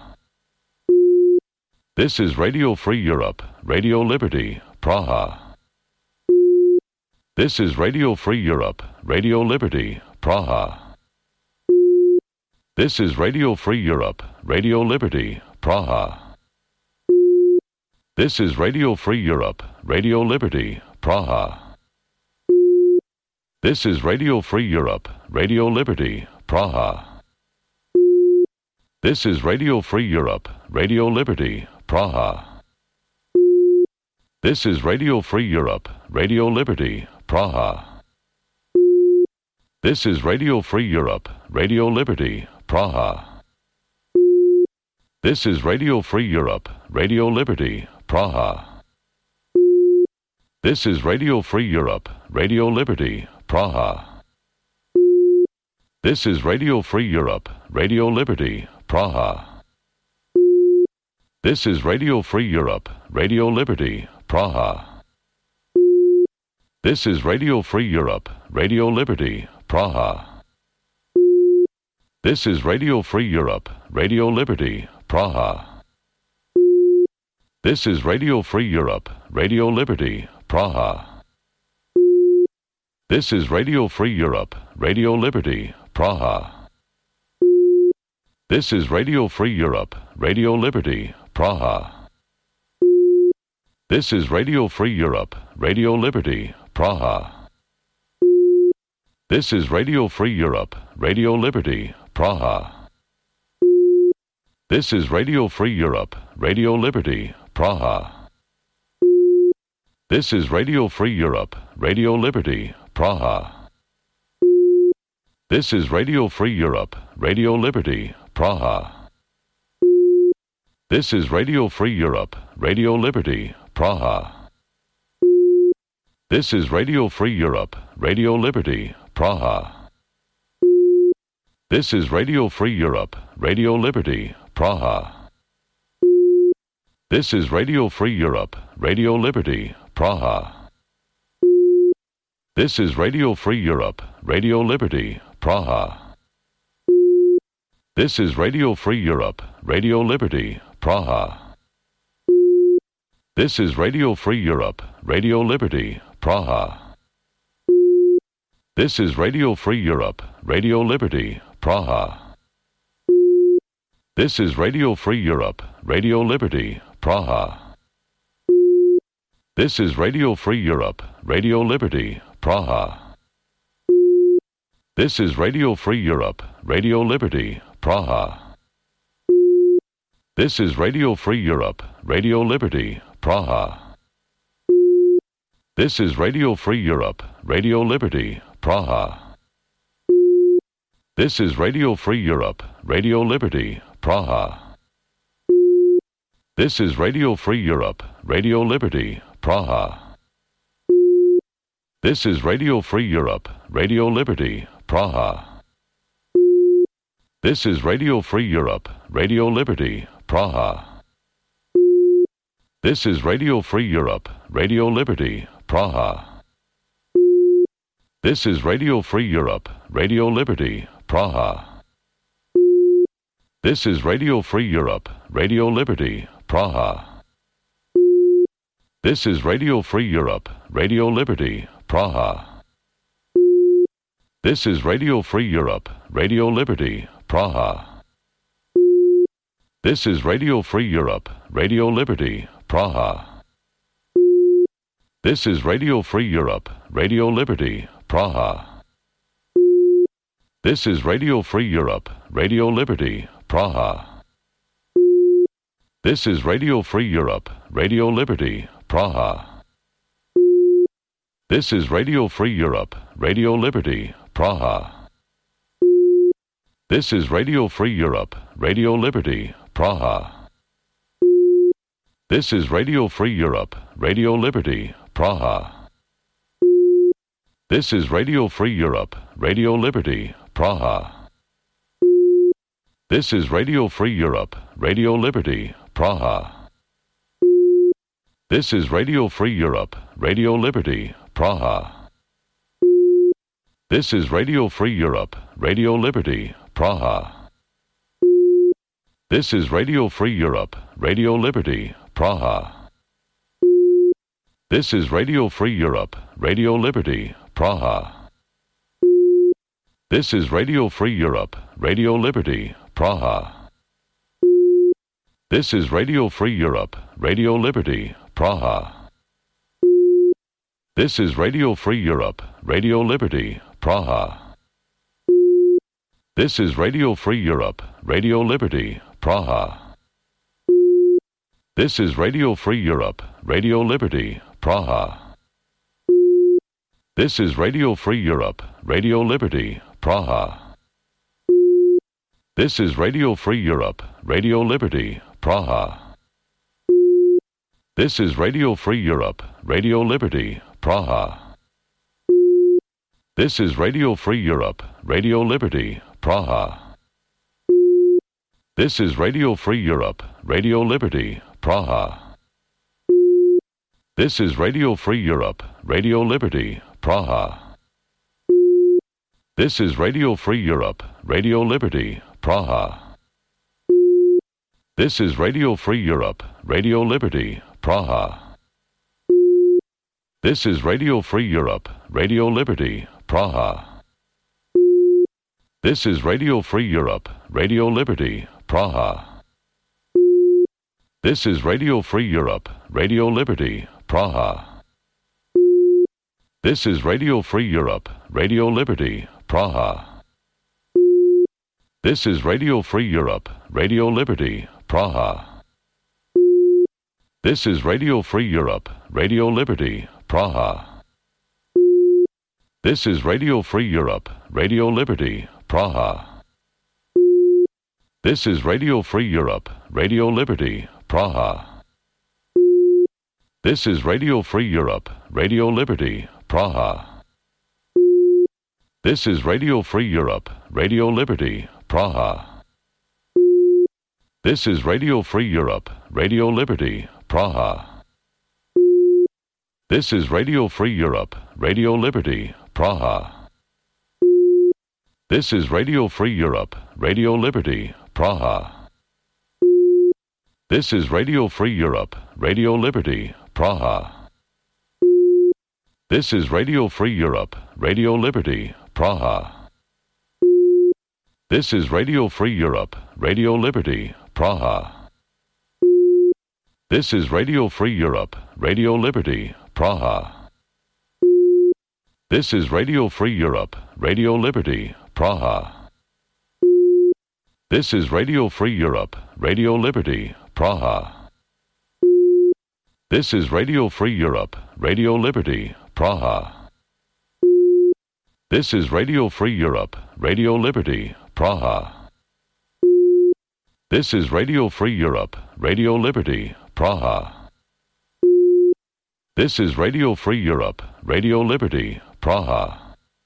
This is Radio Free Europe, Radio Liberty, Praha. This is Radio Free Europe, Radio Liberty, Praha. This is Radio Free Europe, Radio Liberty, Praha. This is Radio Free Europe, Radio Liberty, Praha. This is Radio Free Europe, Radio Liberty, Praha. This is Radio Free Europe, Radio Liberty, Praha. This is Radio Free Europe, Radio Liberty, Praha. This is Radio Free Europe, Radio Liberty, Praha. This is Radio Free Europe, Radio Liberty, Praha. This is Radio Free Europe, Radio Liberty, Praha. This is Radio Free Europe, Radio Liberty, Praha. This is Radio Free Europe, Radio Liberty, Praha. This is Radio Free Europe, Radio Liberty, Praha. This is Radio Free Europe, Radio Liberty, Praha. This is Radio Free Europe, Radio Liberty, Praha. This is Radio Free Europe, Radio Liberty, Praha. This is Radio Free Europe, Radio Liberty, Praha. This is Radio Free Europe, Radio Liberty, Praha. This is Radio Free Europe, Radio Liberty, Praha. This is Radio Free Europe, Radio Liberty, Praha. This is Radio Free Europe, Radio Liberty, Praha. This is Radio Free Europe, Radio Liberty, Praha. This is Radio Free Europe, Radio Liberty, Praha. This is Radio Free Europe, Radio Liberty, Praha. This is Radio Free Europe, Radio Liberty, Praha. This is Radio Free Europe, Radio Liberty, Praha. This is Radio Free Europe, Radio Liberty, Praha. This is Radio Free Europe, Radio Liberty, Praha. This is Radio Free Europe, Radio Liberty, Praha. This is Radio Free Europe, Radio Liberty, Praha. This is Radio Free Europe, Radio Liberty, Praha. This is Radio Free Europe, Radio Liberty, Praha. This is Radio Free Europe, Radio Liberty, Praha. This is Radio Free Europe, Radio Liberty, Praha. This is Radio Free Europe, Radio Liberty, Praha. This is Radio Free Europe, Radio Liberty, Praha. This is Radio Free Europe, Radio Liberty, Praha. This is Radio Free Europe, Radio Liberty, Praha. This is Radio Free Europe, Radio Liberty, Praha. This is Radio Free Europe, Radio Liberty, Praha. This is Radio Free Europe, Radio Liberty, Praha. This is Radio Free Europe, Radio Liberty, Praha. This is Radio Free Europe, Radio Liberty, Praha. This is Radio Free Europe, Radio Liberty, Praha. This is Radio Free Europe, Radio Liberty, Praha. This is Radio Free Europe, Radio Liberty, Praha. This is Radio Free Europe, Radio Liberty, Praha. This is Radio Free Europe, Radio Liberty, Praha. This is Radio Free Europe, Radio Liberty, Praha. This is Radio Free Europe, Radio Liberty, Praha. This is Radio Free Europe, Radio Liberty, Praha. This is Radio Free Europe, Radio Liberty, Praha. This is Radio Free Europe, Radio Liberty, Praha. This is Radio Free Europe, Radio Liberty, Praha. This is Radio Free Europe, Radio Liberty, Praha. This is Radio Free Europe, Radio Liberty, Praha. This is Radio Free Europe, Radio Liberty, Praha. This is Radio Free Europe, Radio Liberty, Praha. This is Radio Free Europe, Radio Liberty, Praha. This is Radio Free Europe, Radio Liberty, Praha. This is Radio Free Europe, Radio Liberty, Praha. This is Radio Free Europe, Radio Liberty, Praha. This is Radio Free Europe, Radio Liberty, Praha. This is Radio Free Europe, Radio Liberty, Praha. This is Radio Free Europe, Radio Liberty, Praha. This is Radio Free Europe, Radio Liberty, Praha. This is Radio Free Europe, Radio Liberty, Praha. This is Radio Free Europe, Radio Liberty, Praha. This is Radio Free Europe, Radio Liberty, Praha. This is Radio Free Europe, Radio Liberty, Praha. This is Radio Free Europe, Radio Liberty, Praha. This is Radio Free Europe, Radio Liberty, Praha. This is Radio Free Europe, Radio Liberty, Praha. This is Radio Free Europe, Radio Liberty, Praha. This is Radio Free Europe, Radio Liberty, Praha. This is Radio Free Europe, Radio Liberty, Praha. This is Radio Free Europe, Radio Liberty, Praha. This is Radio Free Europe, Radio Liberty, Praha. This is Radio Free Europe, Radio Liberty, Praha. This is Radio Free Europe, Radio Liberty, Praha. This is Radio Free Europe, Radio Liberty, Praha. This is Radio Free Europe, Radio Liberty, Praha. This is Radio Free Europe, Radio Liberty, Praha. This is Radio Free Europe, Radio Liberty, Praha. This is Radio Free Europe, Radio Liberty, Praha. This is Radio Free Europe, Radio Liberty, Praha. This is Radio Free Europe, Radio Liberty, Praha. This is Radio Free Europe, Radio Liberty, Praha. This is Radio Free Europe, Radio Liberty, Praha. This is Radio Free Europe, Radio Liberty, Praha. This is Radio Free Europe, Radio Liberty, Praha. This is Radio Free Europe, Radio Liberty, Praha. This is Radio Free Europe, Radio Liberty, Praha.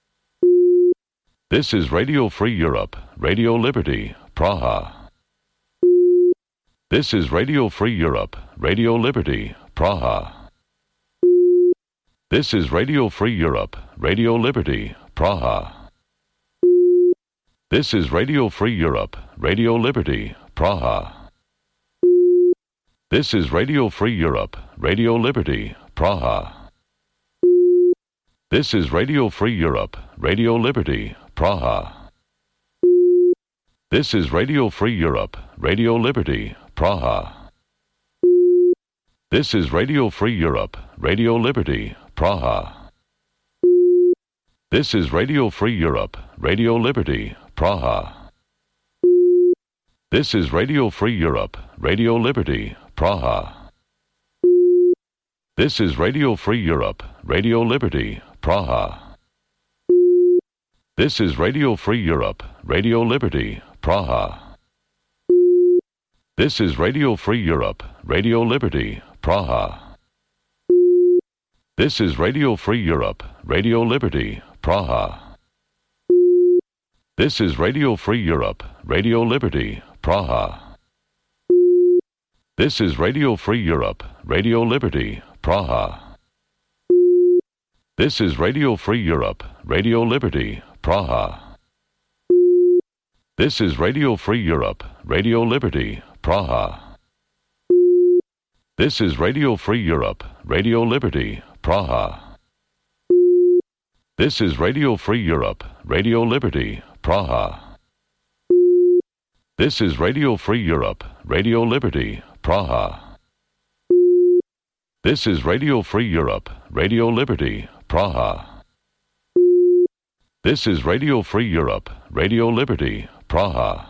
This is Radio Free Europe, Radio Liberty, Praha. This is Radio Free Europe, Radio Liberty, Praha. This is Radio Free Europe, Radio Liberty, Praha. This is Radio Free Europe, Radio Liberty, Praha. This is Radio Free Europe, Radio Liberty, Praha. This is Radio Free Europe, Radio Liberty, Praha. This is Radio Free Europe, Radio Liberty, Praha. This is Radio Free Europe, Radio Liberty, Praha. This is Radio Free Europe, Radio Liberty, Praha. This is Radio Free Europe, Radio Liberty, Praha. This is Radio Free Europe, Radio Liberty, Praha. This is Radio Free Europe, Radio Liberty, Praha. This is Radio Free Europe, Radio Liberty, Praha. This is Radio Free Europe, Radio Liberty, Praha. This is Radio Free Europe, Radio Liberty, Praha. This is Radio Free Europe, Radio Liberty, Praha. This is Radio Free Europe, Radio Liberty, Praha. This is Radio Free Europe, Radio Liberty, Praha. This is Radio Free Europe, Radio Liberty, Praha. This is Radio Free Europe, Radio Liberty, Praha. This is Radio Free Europe, Radio Liberty, Praha. This is Radio Free Europe, Radio Liberty, Praha. This is Radio Free Europe, Radio Liberty, Praha.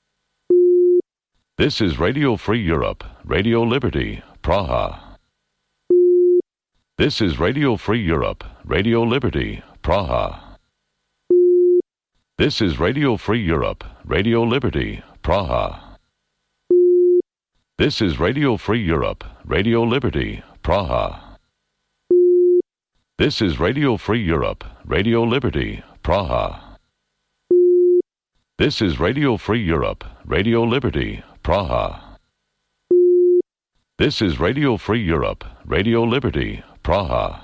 This is Radio Free Europe, Radio Liberty, Praha. This is Radio Free Europe, Radio Liberty, Praha. This is Radio Free Europe, Radio Liberty, Praha. This is Radio Free Europe, Radio Liberty, Praha. This is Radio Free Europe, Radio Liberty, Praha. This is Radio Free Europe, Radio Liberty, Praha. This is Radio Free Europe, Radio Liberty, Praha.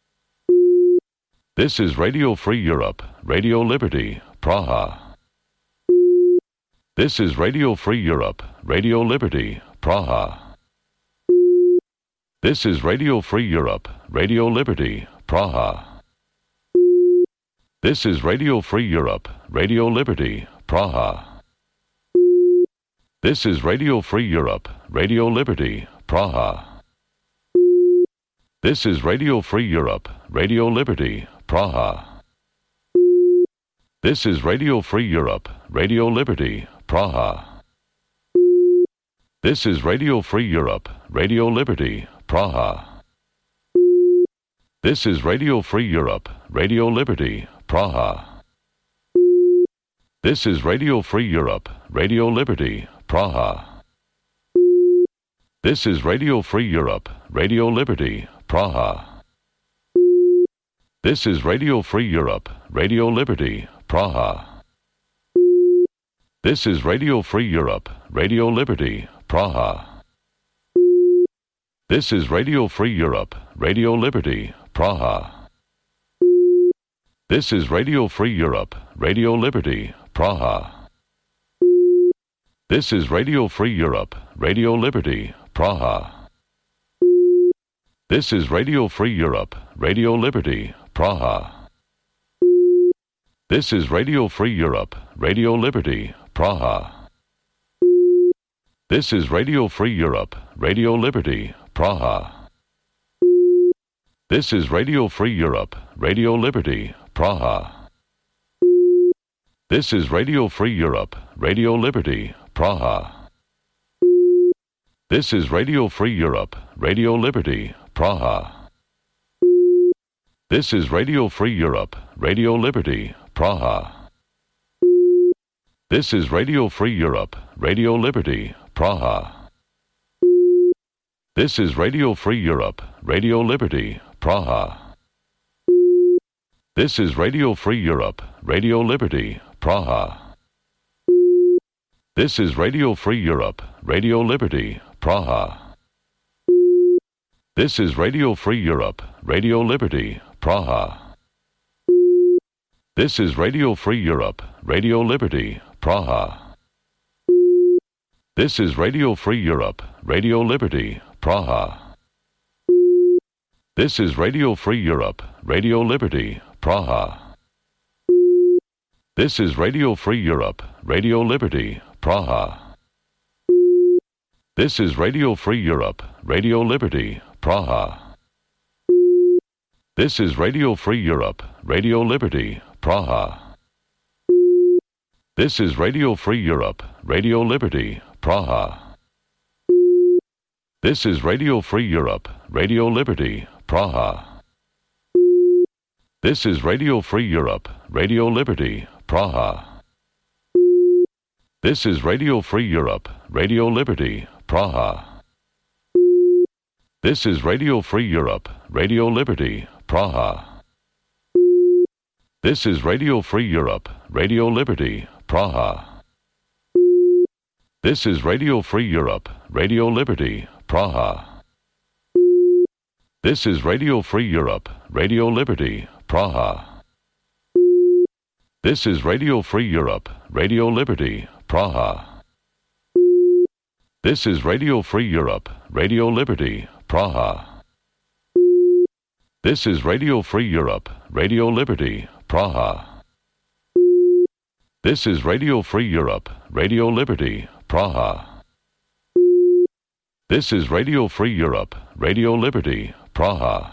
This is Radio Free Europe, Radio Liberty, Praha. This is Radio Free Europe, Radio Liberty, Praha. This is Radio Free Europe, Radio Liberty, Praha. This is Radio Free Europe, Radio Liberty, Praha. This is Radio Free Europe, Radio Liberty, Praha. This is Radio Free Europe, Radio Liberty, Praha. This is Radio Free Europe, Radio Liberty, Praha. This is Radio Free Europe, Radio Liberty, Praha. This is Radio Free Europe, Radio Liberty, Praha. This is Radio Free Europe, Radio Liberty, Praha. This is Radio Free Europe, Radio Liberty, Praha. This is Radio Free Europe, Radio Liberty, Praha. This is Radio Free Europe, Radio Liberty, Praha. This is Radio Free Europe, Radio Liberty, Praha. This is Radio Free Europe, Radio Liberty, Praha. This is Radio Free Europe, Radio Liberty, Praha. This is Radio Free Europe, Radio Liberty, Praha. This is Radio Free Europe, Radio Liberty, Praha. This is Radio Free Europe, Radio Liberty, Praha. This is Radio Free Europe, Radio Liberty, Praha. This is Radio Free Europe, Radio Liberty, Praha. This is Radio Free Europe, Radio Liberty, Praha. This is Radio Free Europe, Radio Liberty, Praha. This is Radio Free Europe, Radio Liberty, Praha. This is Radio Free Europe, Radio Liberty, Praha. This is Radio Free Europe, Radio Liberty, Praha. This is Radio Free Europe, Radio Liberty, Praha. This is Radio Free Europe, Radio Liberty, Praha. This is Radio Free Europe, Radio Liberty, Praha. This is Radio Free Europe, Radio Liberty, Praha. This is Radio Free Europe, Radio Liberty, Praha. This is Radio Free Europe, Radio Liberty, Praha. This is Radio Free Europe, Radio Liberty, Praha. This is Radio Free Europe, Radio Liberty, Praha. This is Radio Free Europe, Radio Liberty, Praha. This is Radio Free Europe, Radio Liberty, Praha. This is Radio Free Europe, Radio Liberty, Praha. This is Radio Free Europe, Radio Liberty, Praha. This is Radio Free Europe, Radio Liberty, Praha. This is Radio Free Europe, Radio Liberty, Praha. This is Radio Free Europe, Radio Liberty, Praha. This is Radio Free Europe, Radio Liberty, Praha. This is Radio Free Europe, Radio Liberty, Praha. This is Radio Free Europe, Radio Liberty, Praha. This is Radio Free Europe, Radio Liberty, Praha. This is Radio Free Europe, Radio Liberty, Praha. This is Radio Free Europe, Radio Liberty, Praha.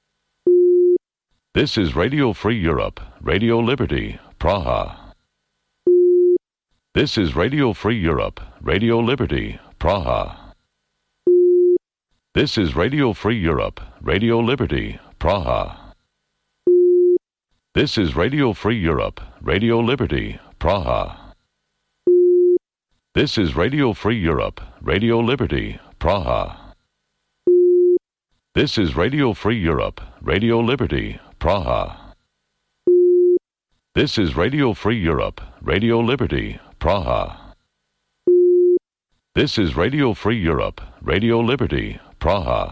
This is Radio Free Europe, Radio Liberty, Praha. This is Radio Free Europe, Radio Liberty, Praha. This is Radio Free Europe, Radio Liberty, Praha. This is Radio Free Europe, Radio Liberty, Praha. This is Radio Free Europe, Radio Liberty, Praha. This is Radio Free Europe, Radio Liberty, Praha. This is Radio Free Europe, Radio Liberty, Praha. This is Radio Free Europe, Radio Liberty, Praha.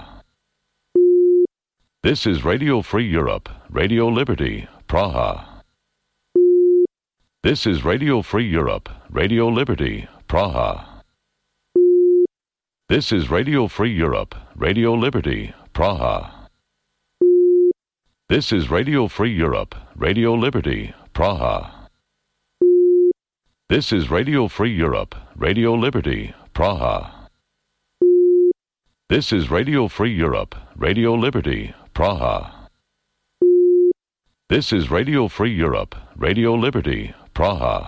This is Radio Free Europe, Radio Liberty, Praha. This is Radio Free Europe, Radio Liberty, Praha. This is Radio Free Europe, Radio Liberty, Praha. This is Radio Free Europe, Radio Liberty, Praha. This is Radio Free Europe, Radio Liberty, Praha. This is Radio Free Europe, Radio Liberty, Praha. This is Radio Free Europe, Radio Liberty, Praha.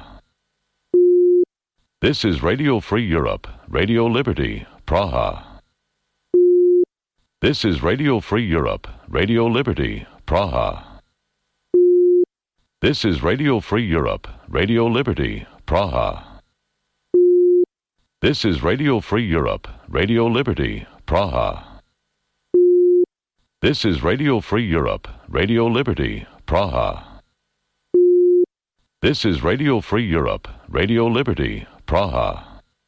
This is Radio Free Europe, Radio Liberty, Praha. This is Radio Free Europe, Radio Liberty, Praha. This is Radio Free Europe, Radio Liberty, Praha. This is Radio Free Europe, Radio Liberty, Praha. This is Radio Free Europe, Radio Liberty, Praha. This is Radio Free Europe, Radio Liberty, Praha.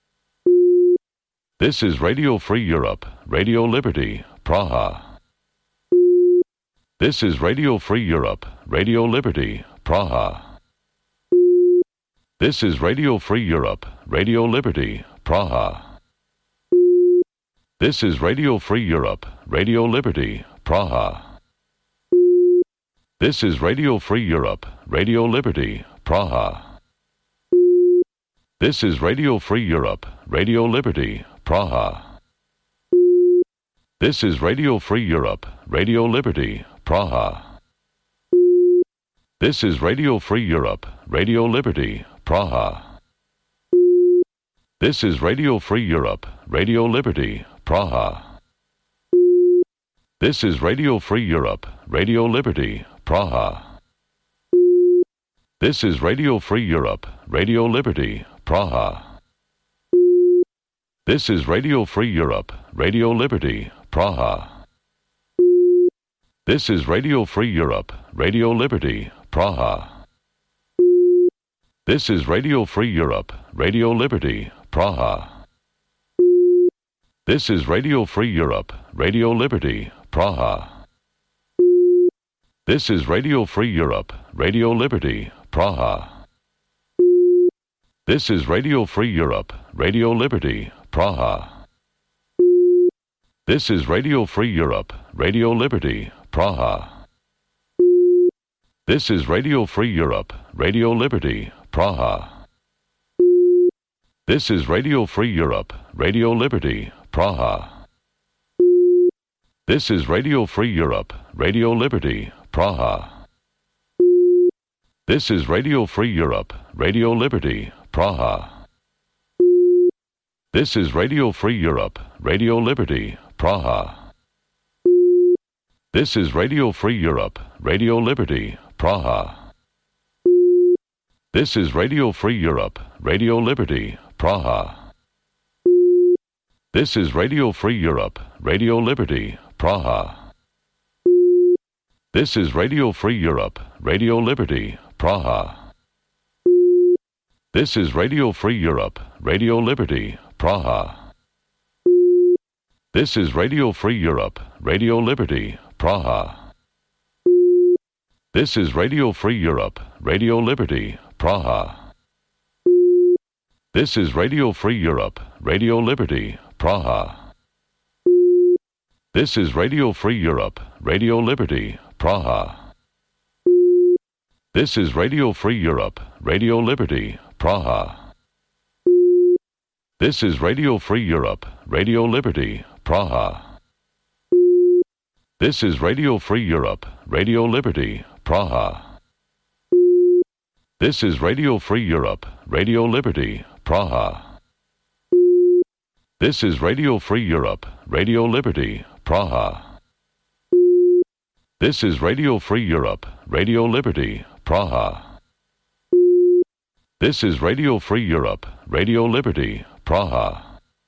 This is Radio Free Europe, Radio Liberty, Praha. This is Radio Free Europe, Radio Liberty, Praha. This is Radio Free Europe, Radio Liberty, Praha. This is Radio Free Europe, Radio Liberty, Praha. This is Radio Free Europe, Radio Liberty, Praha. This is Radio Free Europe, Radio Liberty, Praha. This is Radio Free Europe, Radio Liberty, Praha. This is Radio Free Europe, Radio Liberty, Praha. This is Radio Free Europe, Radio Liberty, Praha. This is Radio Free Europe, Radio Liberty, Praha. This is Radio Free Europe, Radio Liberty, Praha. This is Radio Free Europe, Radio Liberty, Praha. This is Radio Free Europe, Radio Liberty, Praha. This is Radio Free Europe, Radio Liberty, Praha. This is Radio Free Europe, Radio Liberty, Praha. This is Radio Free Europe, Radio Liberty, Praha. This is Radio Free Europe, Radio Liberty, Praha. This is Radio Free Europe, Radio Liberty, Praha. This is Radio Free Europe, Radio Liberty, Praha. This is Radio Free Europe, Radio Liberty, Praha. This is Radio Free Europe, Radio Liberty, Praha. This is Radio Free Europe, Radio Liberty, Praha. This is Radio Free Europe, Radio Liberty, Praha. This is Radio Free Europe, Radio Liberty, Praha. This is Radio Free Europe, Radio Liberty, Praha. This is Radio Free Europe, Radio Liberty, Praha. This is Radio Free Europe, Radio Liberty, Praha. This is Radio Free Europe, Radio Liberty, Praha. This is Radio Free Europe, Radio Liberty, Praha. This is Radio Free Europe, Radio Liberty, Praha. This is Radio Free Europe, Radio Liberty, Praha. This is Radio Free Europe, Radio Liberty, Praha. This is Radio Free Europe, Radio Liberty, Praha. This is Radio Free Europe, Radio Liberty, Praha. This is Radio Free Europe, Radio Liberty, Praha. This is Radio Free Europe, Radio Liberty, Praha. This is Radio Free Europe, Radio Liberty, Praha. This is Radio Free Europe, Radio Liberty, Praha. This is Radio Free Europe, Radio Liberty, Praha.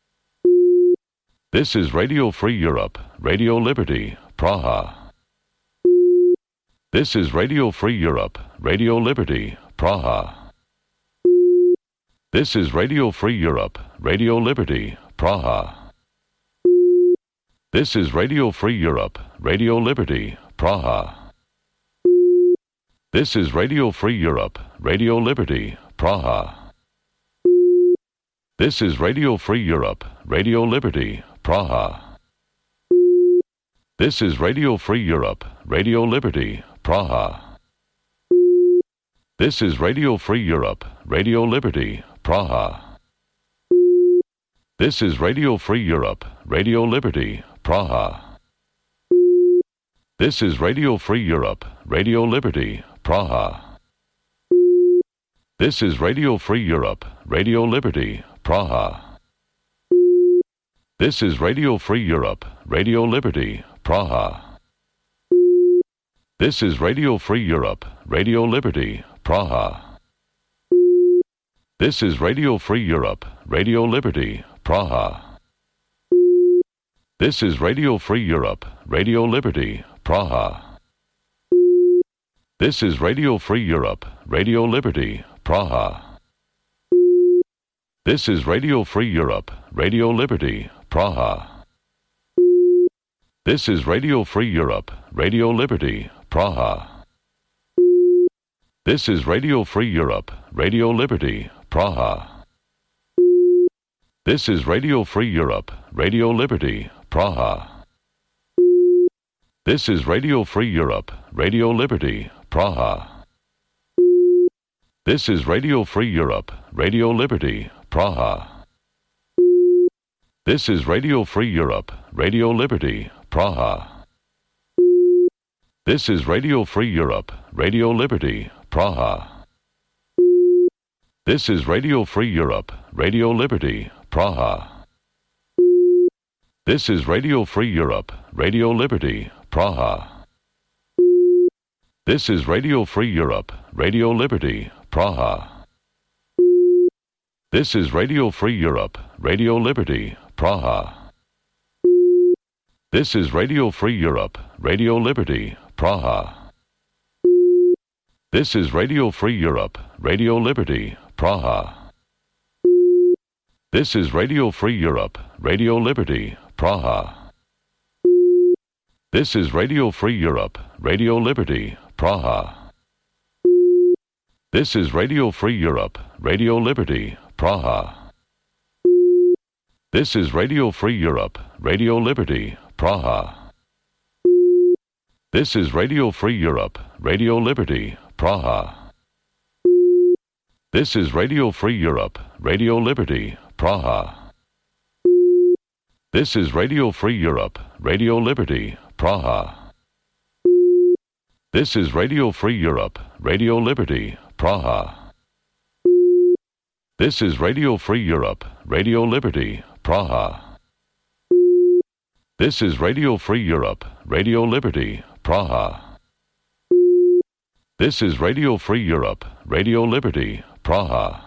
This is Radio Free Europe, Radio Liberty, Praha. This is Radio Free Europe, Radio Liberty, Praha. This is Radio Free Europe, Radio Liberty, Praha. This is Radio Free Europe, Radio Liberty, Praha. This is Radio Free Europe, Radio Liberty, Praha. This is Radio Free Europe, Radio Liberty, Praha. This is Radio Free Europe, Radio Liberty, Praha. This is Radio Free Europe, Radio Liberty, Praha. This is Radio Free Europe, Radio Liberty, Praha. This is Radio Free Europe, Radio Liberty, Praha. This is Radio Free Europe, Radio Liberty, Praha. This is Radio Free Europe, Radio Liberty, Praha. This is Radio Free Europe, Radio Liberty, Praha. This is Radio Free Europe, Radio Liberty, Praha. This is Radio Free Europe, Radio Liberty, Praha. This is Radio Free Europe, Radio Liberty, Praha. This is Radio Free Europe, Radio Liberty, Praha. This is Radio Free Europe, Radio Liberty, Praha. This is Radio Free Europe, Radio Liberty, Praha. This is Radio Free Europe, Radio Liberty, Praha. This is Radio Free Europe, Radio Liberty, Praha. This is Radio Free Europe, Radio Liberty, Praha. This is Radio Free Europe, Radio Liberty, Praha. This is Radio Free Europe, Radio Liberty, Praha. This is Radio Free Europe, Radio Liberty, Praha. This is Radio Free Europe, Radio Liberty, Praha. This is Radio Free Europe, Radio Liberty, Praha. This is Radio Free Europe, Radio Liberty, Praha. This is Radio Free Europe, Radio Liberty, Praha. This is Radio Free Europe, Radio Liberty, Praha. This is Radio Free Europe, Radio Liberty, Praha. This is Radio Free Europe, Radio Liberty, Praha. This is Radio Free Europe, Radio Liberty, Praha. This is Radio Free Europe, Radio Liberty, Praha. This is Radio Free Europe, Radio Liberty, Praha. This is Radio Free Europe, Radio Liberty, Praha. This is Radio Free Europe, Radio Liberty, Praha. This is Radio Free Europe, Radio Liberty, Praha. This is Radio Free Europe, Radio Liberty, Praha. This is Radio Free Europe, Radio Liberty, Praha. This is Radio Free Europe, Radio Liberty, Praha.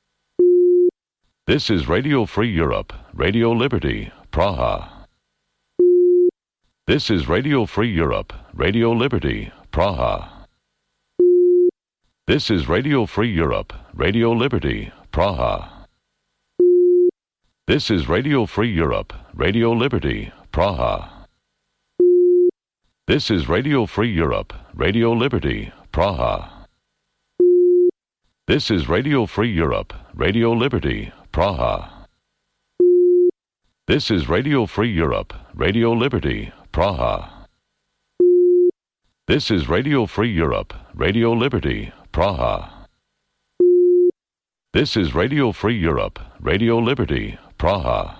This is Radio Free Europe, Radio Liberty, Praha. This is Radio Free Europe, Radio Liberty, Praha. This is Radio Free Europe, Radio Liberty, Praha. This is Radio Free Europe, Radio Liberty, Praha. This is Radio Free Europe, Radio Liberty, Praha. This is Radio Free Europe, Radio Liberty, Praha. This is Radio Free Europe, Radio Liberty, Praha. This is Radio Free Europe, Radio Liberty, Praha. This is Radio Free Europe, Radio Liberty, Praha.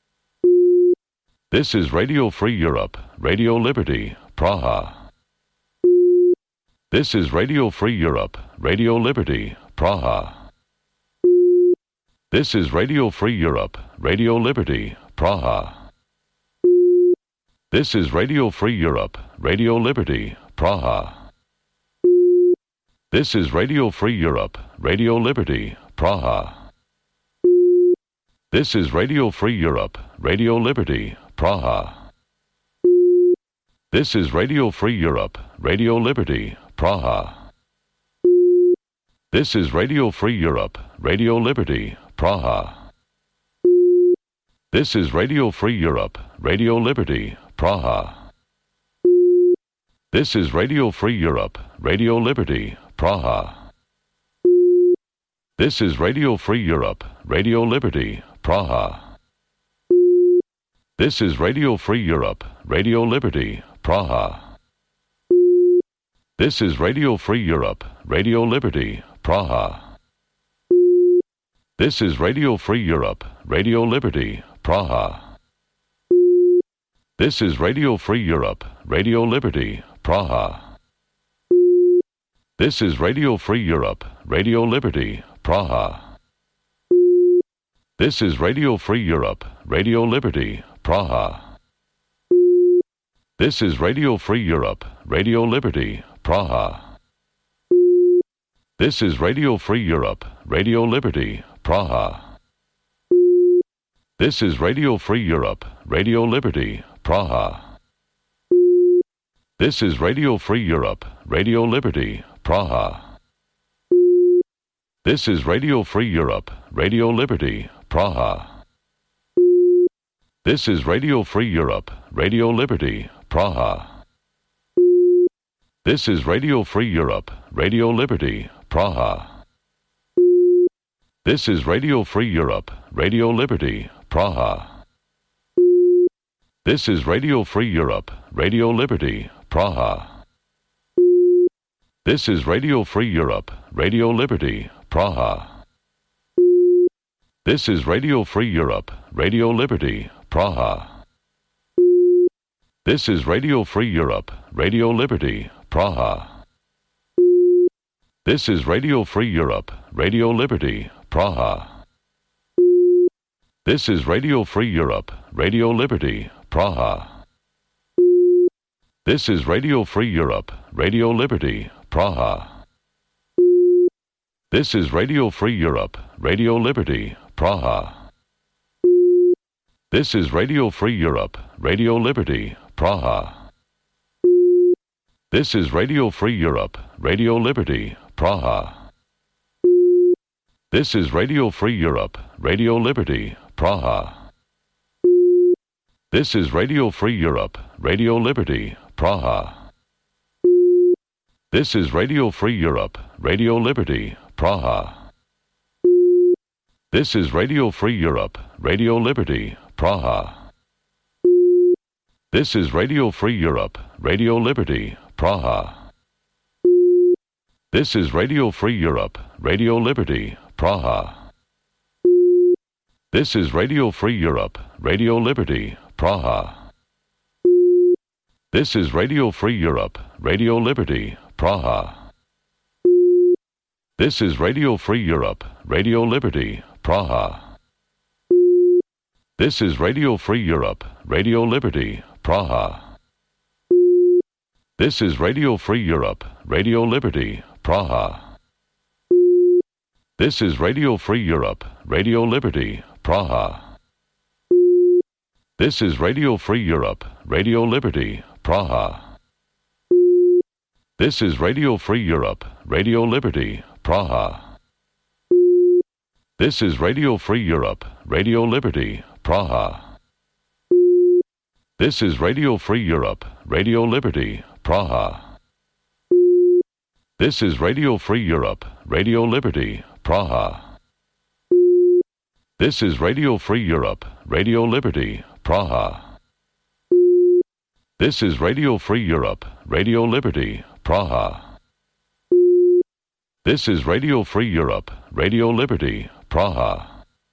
This is Radio Free Europe, Radio Liberty, Praha. This is Radio Free Europe, Radio Liberty, Praha. This is Radio Free Europe, Radio Liberty, Praha. This is Radio Free Europe, Radio Liberty, Praha. This is Radio Free Europe, Radio Liberty, Praha. This is Radio Free Europe, Radio Liberty, Praha. This is Radio Free Europe, Radio Liberty, Praha. This is Radio Free Europe, Radio Liberty, Praha. This is Radio Free Europe, Radio Liberty, Praha. This is Radio Free Europe, Radio Liberty, Praha. This is Radio Free Europe, Radio Liberty, Praha. This is Radio Free Europe, Radio Liberty, Praha. This is Radio Free Europe, Radio Liberty, Praha. This is Radio Free Europe, Radio Liberty, Praha. This is Radio Free Europe, Radio Liberty, Praha. This is Radio Free Europe, Radio Liberty, Praha. This is Radio Free Europe, Radio Liberty, Praha. This is Radio Free Europe, Radio Liberty, Praha. This is Radio Free Europe, Radio Liberty, Praha. This is Radio Free Europe, Radio Liberty, Praha. This is Radio Free Europe, Radio Liberty, Praha. This is Radio Free Europe, Radio Liberty, Praha. This is Radio Free Europe, Radio Liberty, Praha. This is Radio Free Europe, Radio Liberty, Praha. This is Radio Free Europe, Radio Liberty, Praha. This is Radio Free Europe, Radio Liberty, Praha. This is Radio Free Europe, Radio Liberty, Praha. This is Radio Free Europe, Radio Liberty, Praha. This is Radio Free Europe, Radio Liberty, Praha. This is Radio Free Europe, Radio Liberty, Praha. This is Radio Free Europe, Radio Liberty, Praha. This is Radio Free Europe, Radio Liberty, Praha. This is Radio Free Europe, Radio Liberty, Praha. This is Radio Free Europe, Radio Liberty, Praha. This is Radio Free Europe, Radio Liberty, Praha. This is Radio Free Europe, Radio Liberty, Praha. This is Radio Free Europe, Radio Liberty, Praha. This is Radio Free Europe, Radio Liberty, Praha. This is Radio Free Europe, Radio Liberty, Praha. This is Radio Free Europe, Radio Liberty, Praha. This is Radio Free Europe, Radio Liberty, Praha. This is Radio Free Europe, Radio Liberty, Praha. This is Radio Free Europe, Radio Liberty, Praha. This is Radio Free Europe, Radio Liberty, Praha. This is Radio Free Europe, Radio Liberty, Praha. This is Radio Free Europe, Radio Liberty, Praha. This is Radio Free Europe, Radio Liberty, Praha. This is Radio Free Europe, Radio Liberty, Praha. This is Radio Free Europe, Radio Liberty, Praha. This is Radio Free Europe, Radio Liberty, Praha. This is Radio Free Europe, Radio Liberty, Praha. This is Radio Free Europe, Radio Liberty, Praha. This is Radio Free Europe, Radio Liberty, Praha. This is Radio Free Europe, Radio Liberty, Praha. This is Radio Free Europe, Radio Liberty, Praha.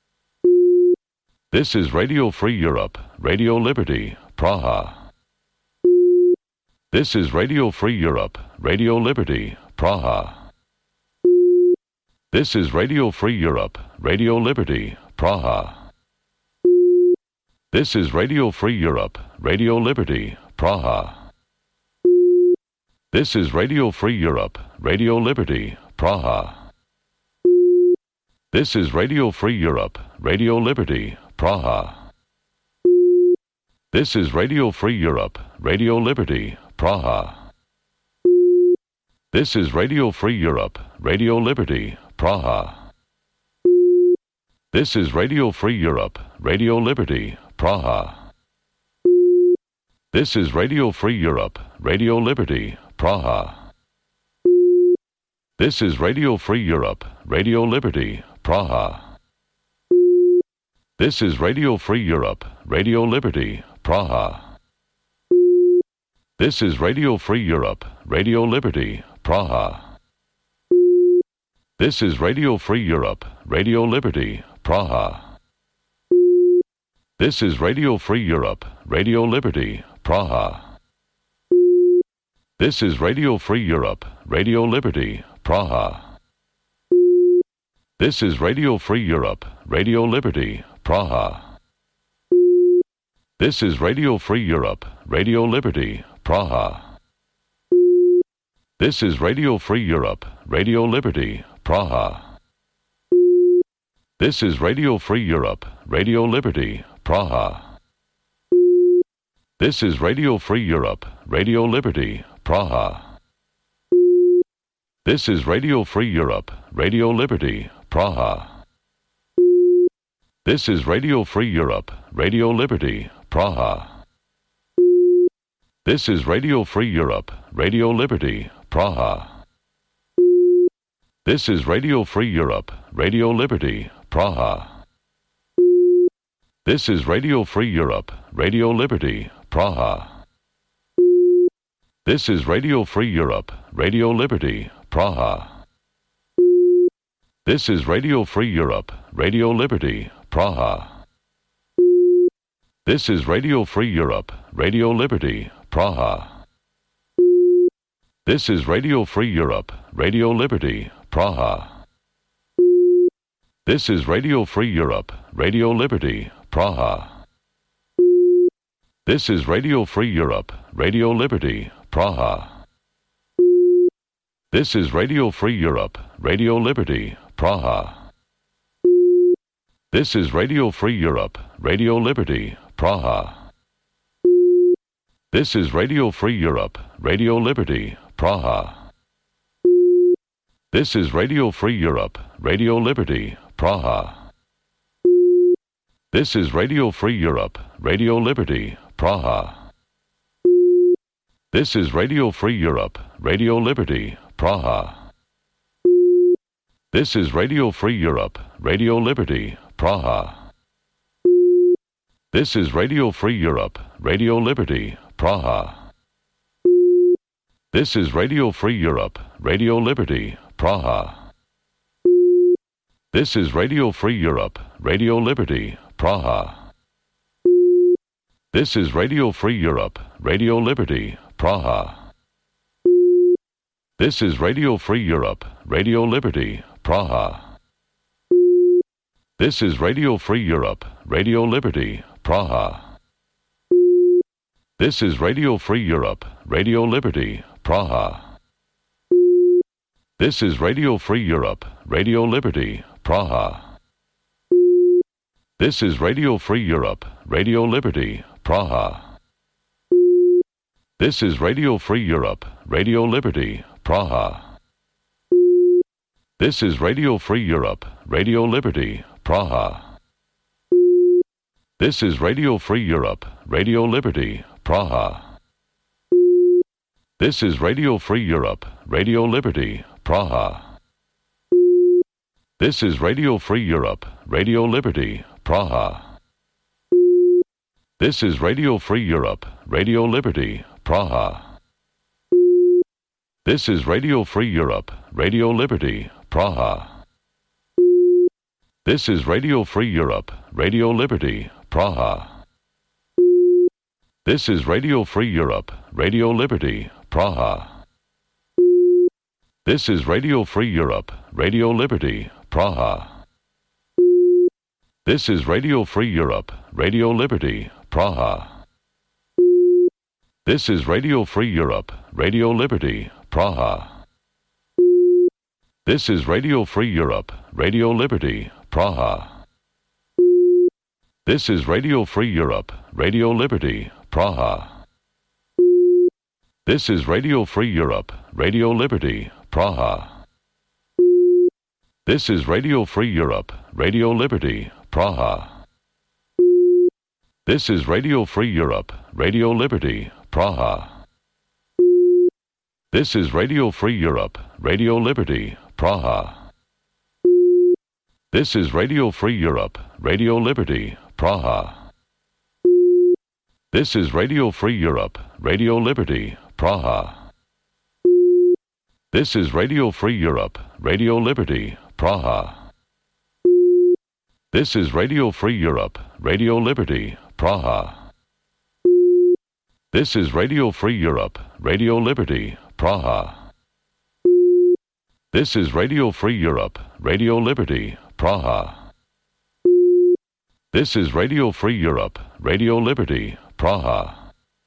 This is Radio Free Europe, Radio Liberty, Praha. This is Radio Free Europe, Radio Liberty, Praha. This is Radio Free Europe, Radio Liberty, Praha. This is Radio Free Europe, Radio Liberty, Praha. This is Radio Free Europe, Radio Liberty, Praha. This is Radio Free Europe, Radio Liberty, Praha. This is Radio Free Europe, Radio Liberty, Praha. This is Radio Free Europe, Radio Liberty, Praha. This is Radio Free Europe, Radio Liberty, Praha. This is Radio Free Europe, Radio Liberty, Praha. This is Radio Free Europe, Radio Liberty, Praha. This is Radio Free Europe, Radio Liberty, Praha. This is Radio Free Europe, Radio Liberty, Praha. This is Radio Free Europe, Radio Liberty, Praha. This is Radio Free Europe, Radio Liberty, Praha. This is Radio Free Europe, Radio Liberty, Praha. This is Radio Free Europe, Radio Liberty, Praha. This is Radio Free Europe, Radio Liberty, Praha. This is Radio Free Europe, Radio Liberty, Praha. This is Radio Free Europe, Radio Liberty, Praha. This is Radio Free Europe, Radio Liberty, Praha. This is Radio Free Europe, Radio Liberty, Praha. This is Radio Free Europe, Radio Liberty, Praha. This is Radio Free Europe, Radio Liberty, Praha. This is Radio Free Europe, Radio Liberty, Praha. This is Radio Free Europe, Radio Liberty, Praha. This is Radio Free Europe, Radio Liberty, Praha. This is Radio Free Europe, Radio Liberty, Praha. This is Radio Free Europe, Radio Liberty, Praha. This is Radio Free Europe, Radio Liberty, Praha. This is Radio Free Europe, Radio Liberty, Praha. This is Radio Free Europe, Radio Liberty, Praha. This is Radio Free Europe, Radio Liberty, Praha. This is Radio Free Europe, Radio Liberty, Praha. This is Radio Free Europe, Radio Liberty, Praha. This is Radio Free Europe, Radio Liberty, Praha. This is Radio Free Europe, Radio Liberty, Praha. This is Radio Free Europe, Radio Liberty, Praha. This is Radio Free Europe, Radio Liberty, Praha. This is Radio Free Europe, Radio Liberty, Praha. This is Radio Free Europe, Radio Liberty, Praha. This is Radio Free Europe, Radio Liberty, Praha. This is Radio Free Europe, Radio Liberty, Praha. This is Radio Free Europe, Radio Liberty, Praha. This is Radio Free Europe, Radio Liberty, Praha. This is Radio Free Europe, Radio Liberty, Praha. This is Radio Free Europe, Radio Liberty, Praha. This is Radio Free Europe, Radio Liberty, Praha. This is Radio Free Europe, Radio Liberty, Praha. This is Radio Free Europe, Radio Liberty, Praha. This is Radio Free Europe, Radio Liberty, Praha. This is Radio Free Europe, Radio Liberty, Praha. This is Radio Free Europe, Radio Liberty, Praha. This is Radio Free Europe, Radio Liberty, Praha. This is Radio Free Europe, Radio Liberty, Praha. This is Radio Free Europe, Radio Liberty, Praha. This is Radio Free Europe, Radio Liberty, Praha. This is Radio Free Europe, Radio Liberty, Praha. This is Radio Free Europe, Radio Liberty, Praha. This is Radio Free Europe, Radio Liberty, Praha. This is Radio Free Europe, Radio Liberty, Praha. This is Radio Free Europe, Radio Liberty, Praha. This is Radio Free Europe, Radio Liberty, Praha. This is Radio Free Europe, Radio Liberty, Praha. This is Radio Free Europe, Radio Liberty, Praha. This is Radio Free Europe, Radio Liberty, Praha. This is Radio Free Europe, Radio Liberty, Praha. This is Radio Free Europe, Radio Liberty, Praha. This is Radio Free Europe, Radio Liberty, Praha. This is Radio Free Europe, Radio Liberty, Praha. This is Radio Free Europe, Radio Liberty, Praha. This is Radio Free Europe, Radio Liberty, Praha. This is Radio Free Europe, Radio Liberty, Praha.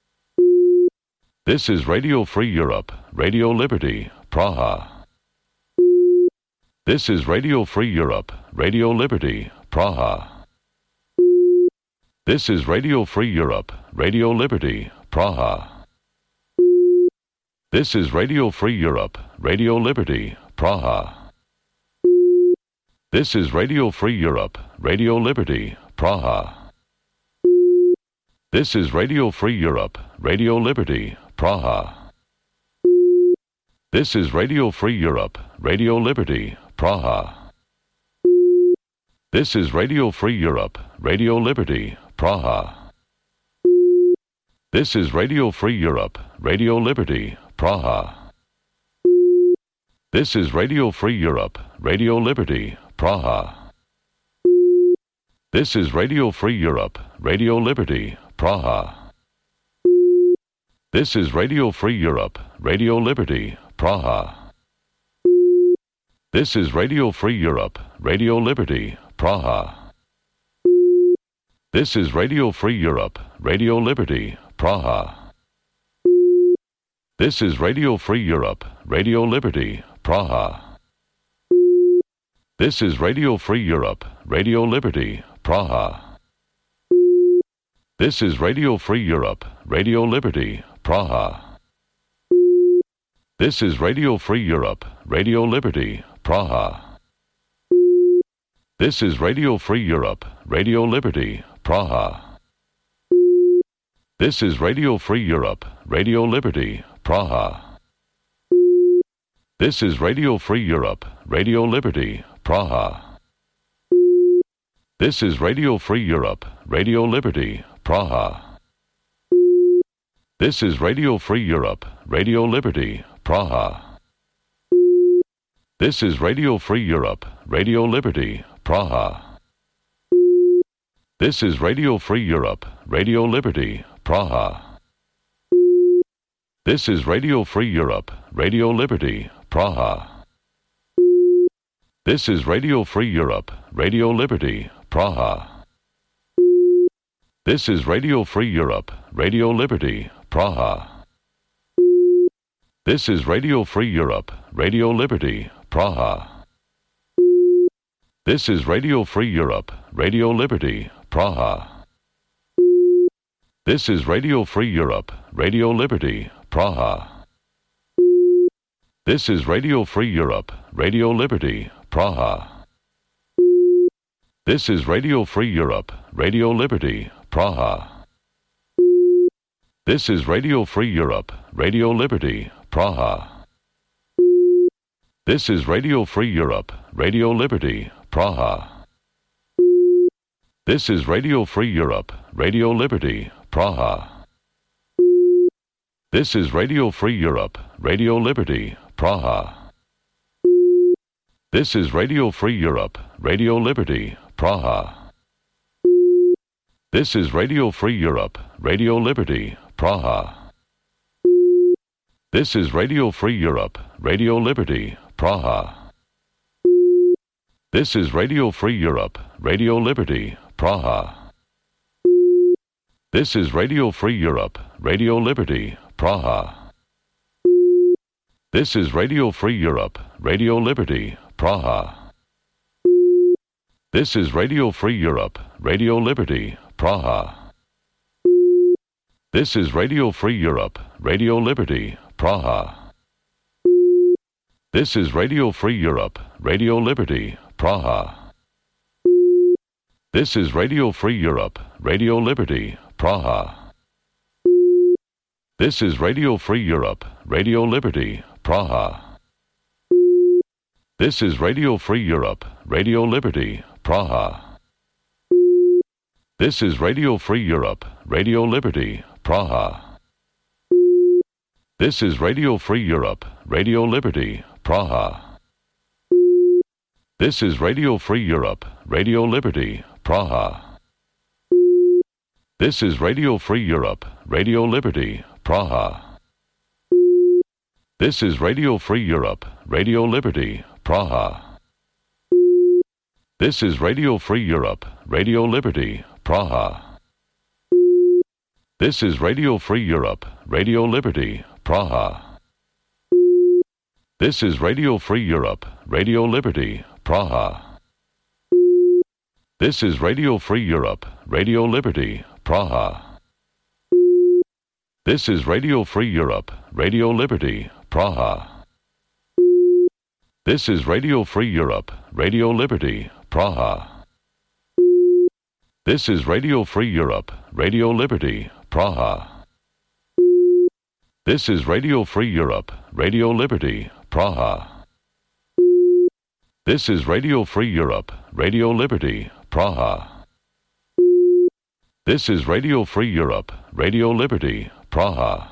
This is Radio Free Europe, Radio Liberty, Praha. This is Radio Free Europe, Radio Liberty, Praha. This is Radio Free Europe, Radio Liberty, Praha. This is Radio Free Europe, Radio Liberty, Praha. This is Radio Free Europe, Radio Liberty, Praha. This is Radio Free Europe, Radio Liberty, Praha. This is Radio Free Europe, Radio Liberty, Praha. This is Radio Free Europe, Radio Liberty, Praha. This is Radio Free Europe, Radio Liberty, Praha. This is Radio Free Europe, Radio Liberty, Praha. This is Radio Free Europe, Radio Liberty, Praha. This is Radio Free Europe, Radio Liberty, Praha. This is Radio Free Europe, Radio Liberty, Praha. This is Radio Free Europe, Radio Liberty, Praha. This is Radio Free Europe, Radio Liberty, Praha. This is Radio Free Europe, Radio Liberty, Praha. This is Radio Free Europe, Radio Liberty, Praha. This is Radio Free Europe, Radio Liberty, Praha. This is Radio Free Europe, Radio Liberty, Praha. This is Radio Free Europe, Radio Liberty, Praha. This is Radio Free Europe, Radio Liberty, Praha. This is Radio Free Europe, Radio Liberty, Praha. This is Radio Free Europe, Radio Liberty, Praha. This is Radio Free Europe, Radio Liberty, Praha. This is Radio Free Europe, Radio Liberty, Praha. This is Radio Free Europe, Radio Liberty, Praha. This is Radio Free Europe, Radio Liberty, Praha. This is Radio Free Europe, Radio Liberty, Praha. This is Radio Free Europe, Radio Liberty, Praha. This is Radio Free Europe, Radio Liberty, Praha. This is Radio Free Europe, Radio Liberty, Praha. This is Radio Free Europe, Radio Liberty, Praha. This is Radio Free Europe, Radio Liberty, Praha. This is Radio Free Europe, Radio Liberty, Praha. This is Radio Free Europe, Radio Liberty, Praha. This is Radio Free Europe, Radio Liberty, Praha. This is Radio Free Europe, Radio Liberty, Praha. This is Radio Free Europe, Radio Liberty, Praha. This is Radio Free Europe, Radio Liberty, Praha. This is Radio Free Europe, Radio Liberty, Praha. This is Radio Free Europe, Radio Liberty, Praha. This is Radio Free Europe, Radio Liberty, Praha. This is Radio Free Europe, Radio Liberty, Praha. This is Radio Free Europe, Radio Liberty, Praha. This is Radio Free Europe, Radio Liberty, Praha. This is Radio Free Europe, Radio Liberty, Praha. This is Radio Free Europe, Radio Liberty, Praha. This is Radio Free Europe, Radio Liberty, Praha. This is Radio Free Europe, Radio Liberty, Praha. This is Radio Free Europe, Radio Liberty, Praha. This is Radio Free Europe, Radio Liberty, Praha. This is Radio Free Europe, Radio Liberty, Praha. This is Radio Free Europe, Radio Liberty, Praha. This is Radio Free Europe, Radio Liberty, Praha. This is Radio Free Europe, Radio Liberty, Praha. This is Radio Free Europe, Radio Liberty, Praha. This is Radio Free Europe, Radio Liberty, Praha. This is Radio Free Europe, Radio Liberty, Praha. This is Radio Free Europe, Radio Liberty, Praha. This is Radio Free Europe, Radio Liberty, Praha. This is Radio Free Europe, Radio Liberty, Praha. This is Radio Free Europe, Radio Liberty, Praha. This is Radio Free Europe, Radio Liberty, Praha. This is Radio Free Europe, Radio Liberty, Praha.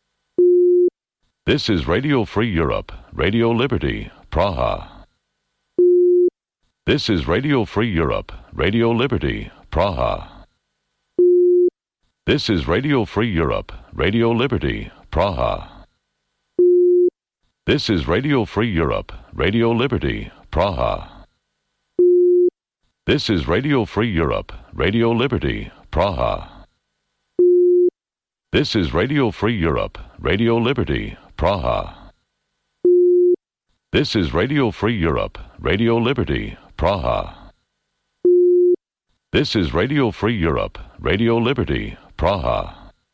This is Radio Free Europe, Radio Liberty, Praha. This is Radio Free Europe, Radio Liberty, Praha. This is Radio Free Europe, Radio Liberty, Praha. This is Radio Free Europe, Radio Liberty, Praha. This is Radio Free Europe, Radio Liberty, Praha. This is Radio Free Europe, Radio Liberty, Praha. This is Radio Free Europe, Radio Liberty, Praha. This is Radio Free Europe, Radio Liberty, Praha.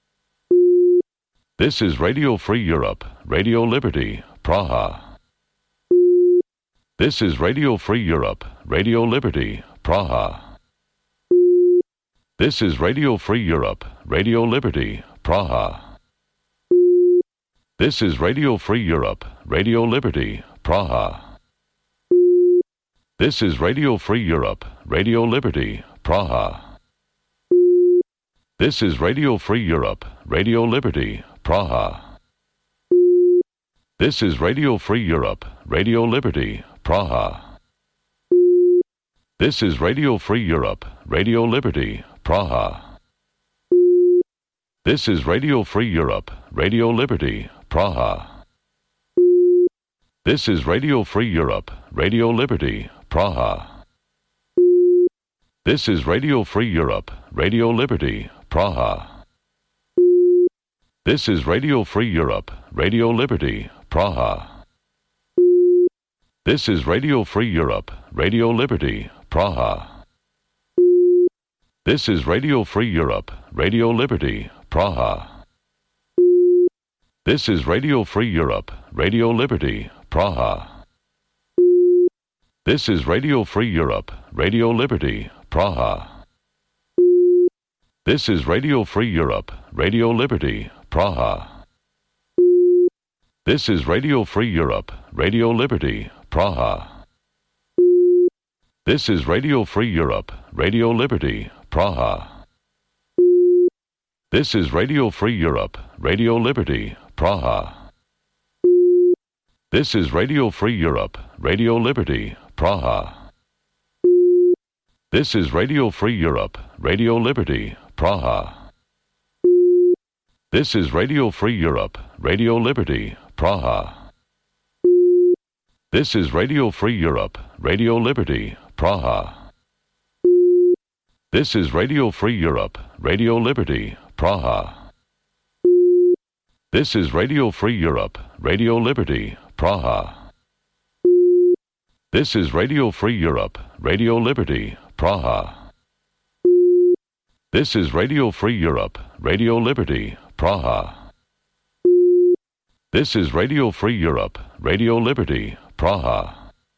This is Radio Free Europe, Radio Liberty, Praha. This is Radio Free Europe, Radio Liberty, Praha. This is Radio Free Europe, Radio Liberty, Praha. This is Radio Free Europe, Radio Liberty, Praha. This is Radio Free Europe, Radio Liberty, Praha. This is Radio Free Europe, Radio Liberty, Praha. This is Radio Free Europe, Radio Liberty, Praha. This is Radio Free Europe, Radio Liberty, Praha. This is Radio Free Europe, Radio Liberty, Praha. This is Radio Free Europe, Radio Liberty, Praha. This is Radio Free Europe, Radio Liberty, Praha. This is Radio Free Europe, Radio Liberty, Praha. This is Radio Free Europe, Radio Liberty, Praha. This is Radio Free Europe, Radio Liberty, Praha. This is Radio Free Europe, Radio Liberty, Praha. This is Radio Free Europe, Radio Liberty, Praha. This is Radio Free Europe, Radio Liberty, Praha. This is Radio Free Europe, Radio Liberty, Praha. This is Radio Free Europe, Radio Liberty, Praha. This is Radio Free Europe, Radio Liberty, Praha. This is Radio Free Europe, Radio Liberty, Praha. This is Radio Free Europe, Radio Liberty, Praha. This is Radio Free Europe, Radio Liberty, Praha. This is Radio Free Europe, Radio Liberty, Praha. This is Radio Free Europe, Radio Liberty, Praha. This is Radio Free Europe, Radio Liberty, Praha. This is Radio Free Europe, Radio Liberty, Praha. This is Radio Free Europe, Radio Liberty, Praha. This is Radio Free Europe, Radio Liberty, Praha.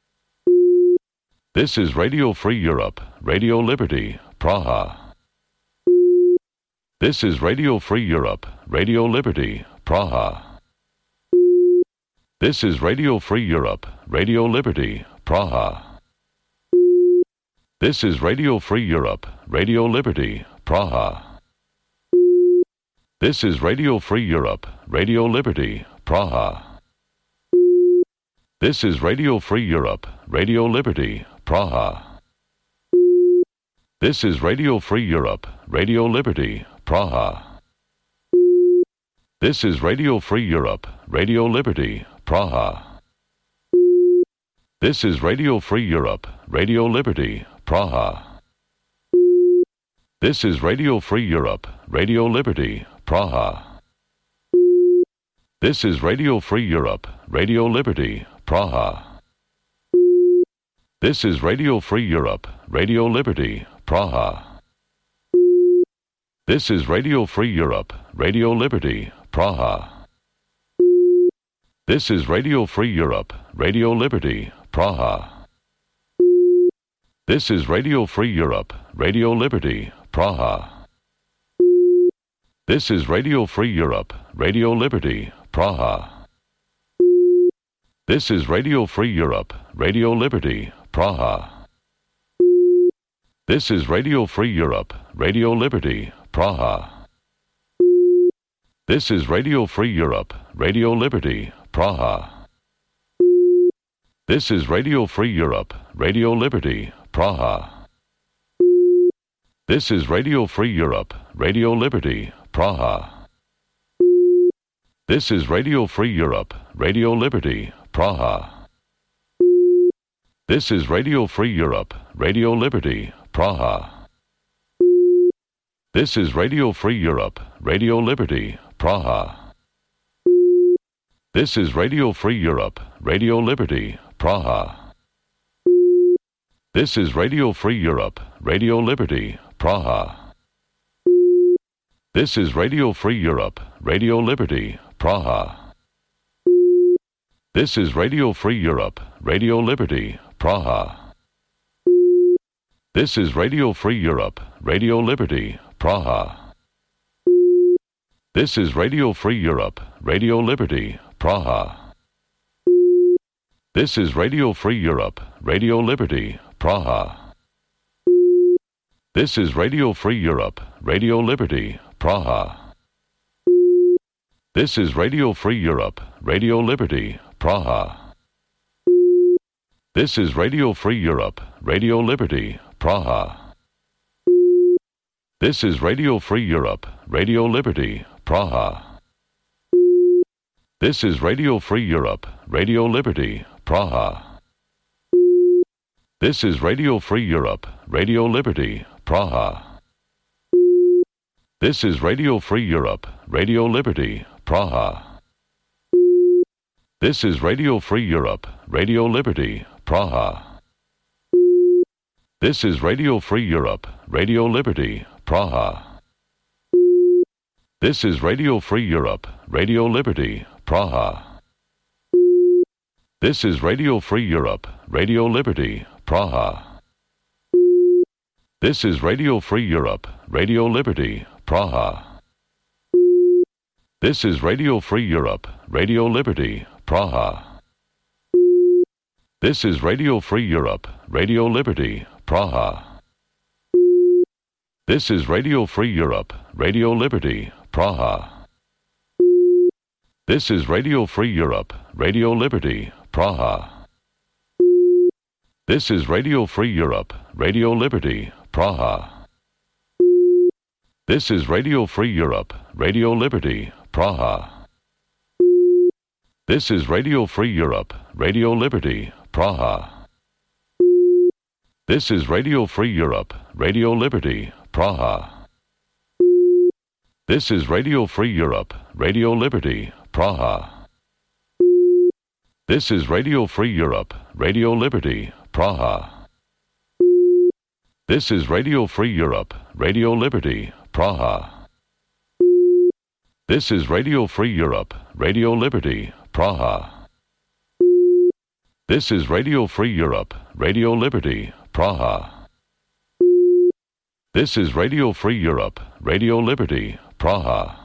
This is Radio Free Europe, Radio Liberty, Praha. This is Radio Free Europe, Radio Liberty, Praha. This is Radio Free Europe, Radio Liberty, Praha. This is Radio Free Europe, Radio Liberty, Praha. This is Radio Free Europe, Radio Liberty, Praha. This is Radio Free Europe, Radio Liberty, Praha. This is Radio Free Europe, Radio Liberty, Praha. This is Radio Free Europe, Radio Liberty, Praha. This is Radio Free Europe, Radio Liberty, Praha. This is Radio Free Europe, Radio Liberty, Praha. This is Radio Free Europe, Radio Liberty, Praha. This is Radio Free Europe, Radio Liberty, Praha. This is Radio Free Europe, Radio Liberty, Praha. This is Radio Free Europe, Radio Liberty, Praha. This is Radio Free Europe, Radio Liberty, Praha. This is Radio Free Europe, Radio Liberty, Praha. This is Radio Free Europe, Radio Liberty, Praha. This is Radio Free Europe, Radio Liberty, Praha. This is Radio Free Europe, Radio Liberty, Praha. This is Radio Free Europe, Radio Liberty, Praha. This is Radio Free Europe, Radio Liberty, Praha. This is Radio Free Europe, Radio Liberty, Praha. This is Radio Free Europe, Radio Liberty, Praha. This is Radio Free Europe, Radio Liberty, Praha. This is Radio Free Europe, Radio Liberty, Praha. This is Radio Free Europe, Radio Liberty, Praha. This is Radio Free Europe, Radio Liberty, Praha. This is Radio Free Europe, Radio Liberty, Praha. This is Radio Free Europe, Radio Liberty, Praha. This is Radio Free Europe, Radio Liberty, Praha. This is Radio Free Europe, Radio Liberty, Praha. This is Radio Free Europe, Radio Liberty, Praha. This is Radio Free Europe, Radio Liberty, Praha. This is Radio Free Europe, Radio Liberty, Praha. This is Radio Free Europe, Radio Liberty, Praha. This is Radio Free Europe, Radio Liberty, Praha. This is Radio Free Europe, Radio Liberty, Praha. This is Radio Free Europe, Radio Liberty, Praha. This is Radio Free Europe, Radio Liberty, Praha. This is Radio Free Europe, Radio Liberty, Praha. This is Radio Free Europe, Radio Liberty, Praha. This is Radio Free Europe, Radio Liberty, Praha. This is Radio Free Europe, Radio Liberty, Praha. This is Radio Free Europe, Radio Liberty, Praha. This is Radio Free Europe, Radio Liberty, Praha. This is Radio Free Europe, Radio Liberty, Praha. This is Radio Free Europe, Radio Liberty, Praha. This is Radio Free Europe, Radio Liberty, Praha. This is Radio Free Europe, Radio Liberty, Praha. This is Radio Free Europe, Radio Liberty, Praha. This is Radio Free Europe, Radio Liberty, Praha. This is Radio Free Europe, Radio Liberty, Praha. This is Radio Free Europe, Radio Liberty, Praha. This is Radio Free Europe, Radio Liberty, Praha. This is Radio Free Europe, Radio Liberty, Praha. This is Radio Free Europe, Radio Liberty, Praha. This is Radio Free Europe, Radio Liberty, Praha.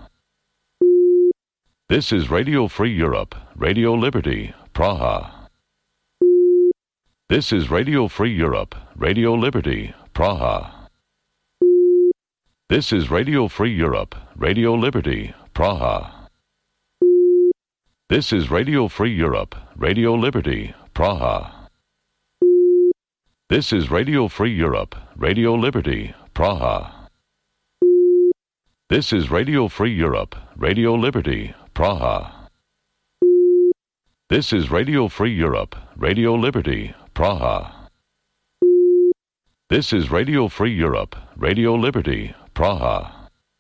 This is Radio Free Europe, Radio Liberty, Praha. This is Radio Free Europe, Radio Liberty, Praha. This is Radio Free Europe, Radio Liberty, Praha. This is Radio Free Europe, Radio Liberty, Praha. This is Radio Free Europe, Radio Liberty, Praha. This is Radio Free Europe, Radio Liberty, Praha. This is Radio Free Europe, Radio Liberty, Praha. This is Radio Free Europe, Radio Liberty, Praha.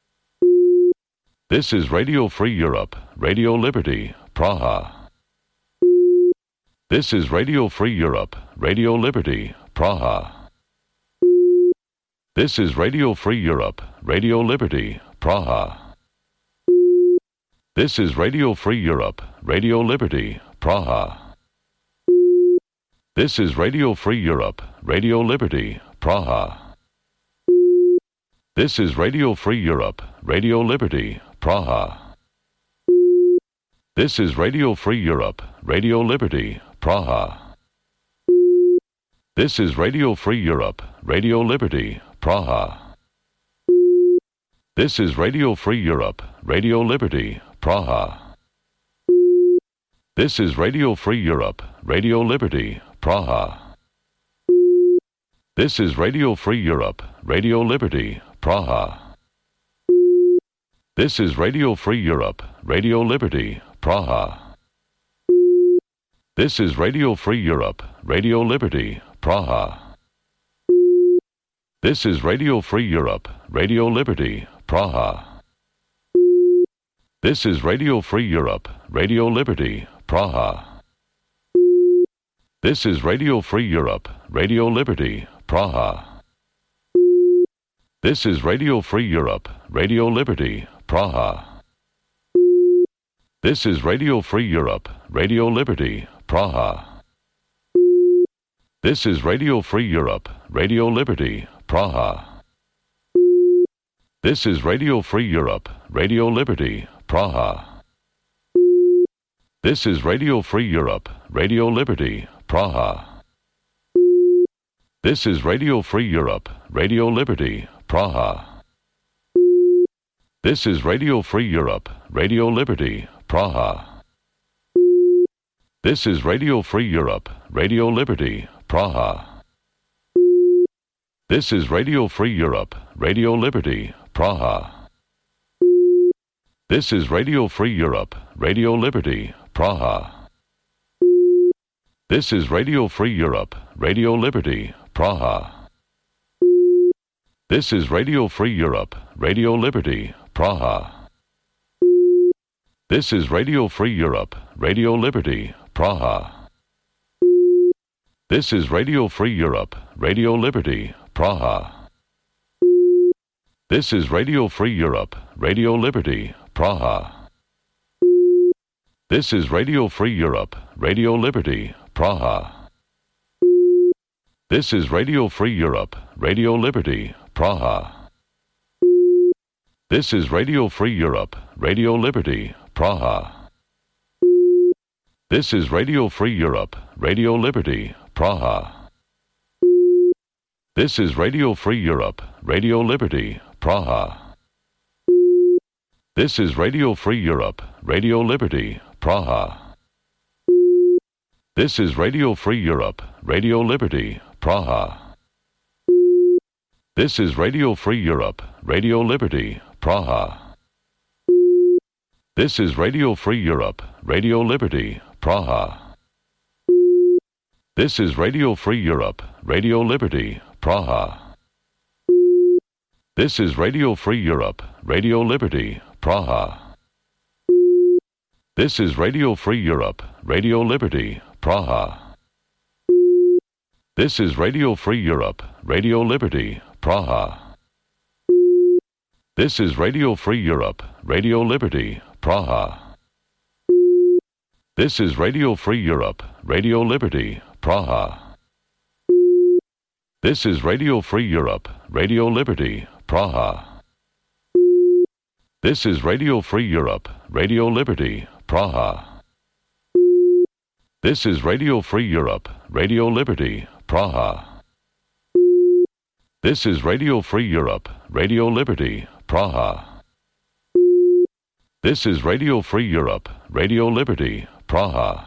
This is Radio Free Europe, Radio Liberty, Praha. This is Radio Free Europe, Radio Liberty, Praha. This is Radio Free Europe, Radio Liberty, Praha. This is Radio Free Europe, Radio Liberty, Praha. This is Radio Free Europe, Radio Liberty, Praha. This is Radio Free Europe, Radio Liberty, Praha. This is Radio Free Europe, Radio Liberty, Praha. This is Radio Free Europe, Radio Liberty, Praha. This is Radio Free Europe, Radio Liberty, Praha. This is Radio Free Europe, Radio Liberty, Praha. This is Radio Free Europe, Radio Liberty, Praha. This is Radio Free Europe, Radio Liberty, Praha. This is Radio Free Europe, Radio Liberty, Praha. This is Radio Free Europe, Radio Liberty, Praha. This is Radio Free Europe, Radio Liberty, Praha. This is Radio Free Europe, Radio Liberty, Praha. This is Radio Free Europe, Radio Liberty, Praha. This is Radio Free Europe, Radio Liberty, Praha. This is Radio Free Europe, Radio Liberty, Praha. This is Radio Free Europe, Radio Liberty, Praha. This is Radio Free Europe, Radio Liberty, Praha. This is Radio Free Europe, Radio Liberty, Praha. This is Radio Free Europe, Radio Liberty, Praha. This is Radio Free Europe, Radio Liberty, Praha. This is Radio Free Europe, Radio Liberty, Praha. This is Radio Free Europe, Radio Liberty, Praha. This is Radio Free Europe, Radio Liberty, Praha. This is Radio Free Europe, Radio Liberty, Praha. This is Radio Free Europe, Radio Liberty, Praha. This is Radio Free Europe, Radio Liberty, Praha. This is Radio Free Europe, Radio Liberty, Praha. This is Radio Free Europe, Radio Liberty, Praha. This is Radio Free Europe, Radio Liberty, Praha. This is Radio Free Europe, Radio Liberty, Praha. This is Radio Free Europe, Radio Liberty, Praha. This is Radio Free Europe, Radio Liberty, Praha. This is Radio Free Europe, Radio Liberty, Praha. This is Radio Free Europe, Radio Liberty, Praha. This is Radio Free Europe, Radio Liberty, Praha. This is Radio Free Europe, Radio Liberty, Praha. This is Radio Free Europe, Radio Liberty, Praha. This is Radio Free Europe, Radio Liberty, Praha. This is Radio Free Europe, Radio Liberty, Praha. This is Radio Free Europe, Radio Liberty, Praha. This is Radio Free Europe, Radio Liberty, Praha. This is Radio Free Europe, Radio Liberty, Praha. This is Radio Free Europe, Radio Liberty, Praha. This is Radio Free Europe, Radio Liberty, Praha. This is Radio Free Europe, Radio Liberty, Praha. This is Radio Free Europe, Radio Liberty, Praha. This is Radio Free Europe, Radio Liberty, Praha.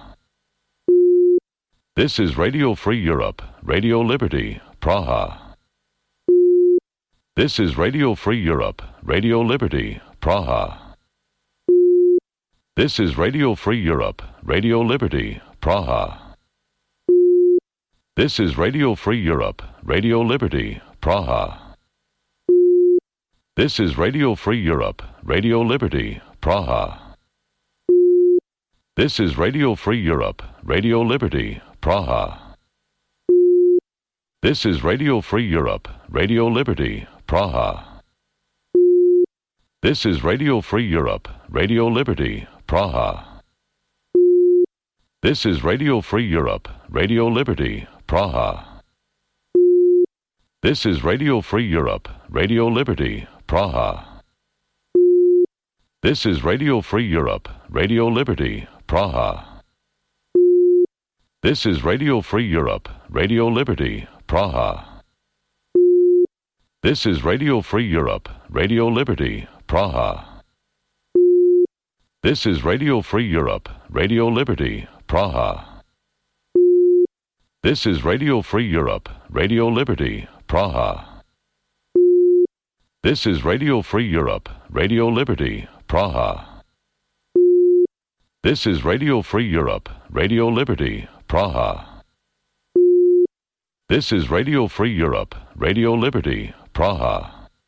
This is Radio Free Europe, Radio Liberty, Praha. This is Radio Free Europe, Radio Liberty, Praha. This is Radio Free Europe, Radio Liberty, Praha. This is Radio Free Europe, Radio Liberty, Praha. This is Radio Free Europe, Radio Liberty, Praha. This is Radio Free Europe, Radio Liberty, Praha. This is Radio Free Europe, Radio Liberty, Praha. This is Radio Free Europe, Radio Liberty, Praha. This is Radio Free Europe, Radio Liberty, Praha. This is Radio Free Europe, Radio Liberty, Praha. This is Radio Free Europe, Radio Liberty, Praha. This is Radio Free Europe, Radio Liberty, Praha. This is Radio Free Europe, Radio Liberty, Praha. This is Radio Free Europe, Radio Liberty, Praha. This is Radio Free Europe, Radio Liberty, Praha. This is Radio Free Europe, Radio Liberty, Praha. This is Radio Free Europe, Radio Liberty, Praha. This is Radio Free Europe, Radio Liberty, Praha.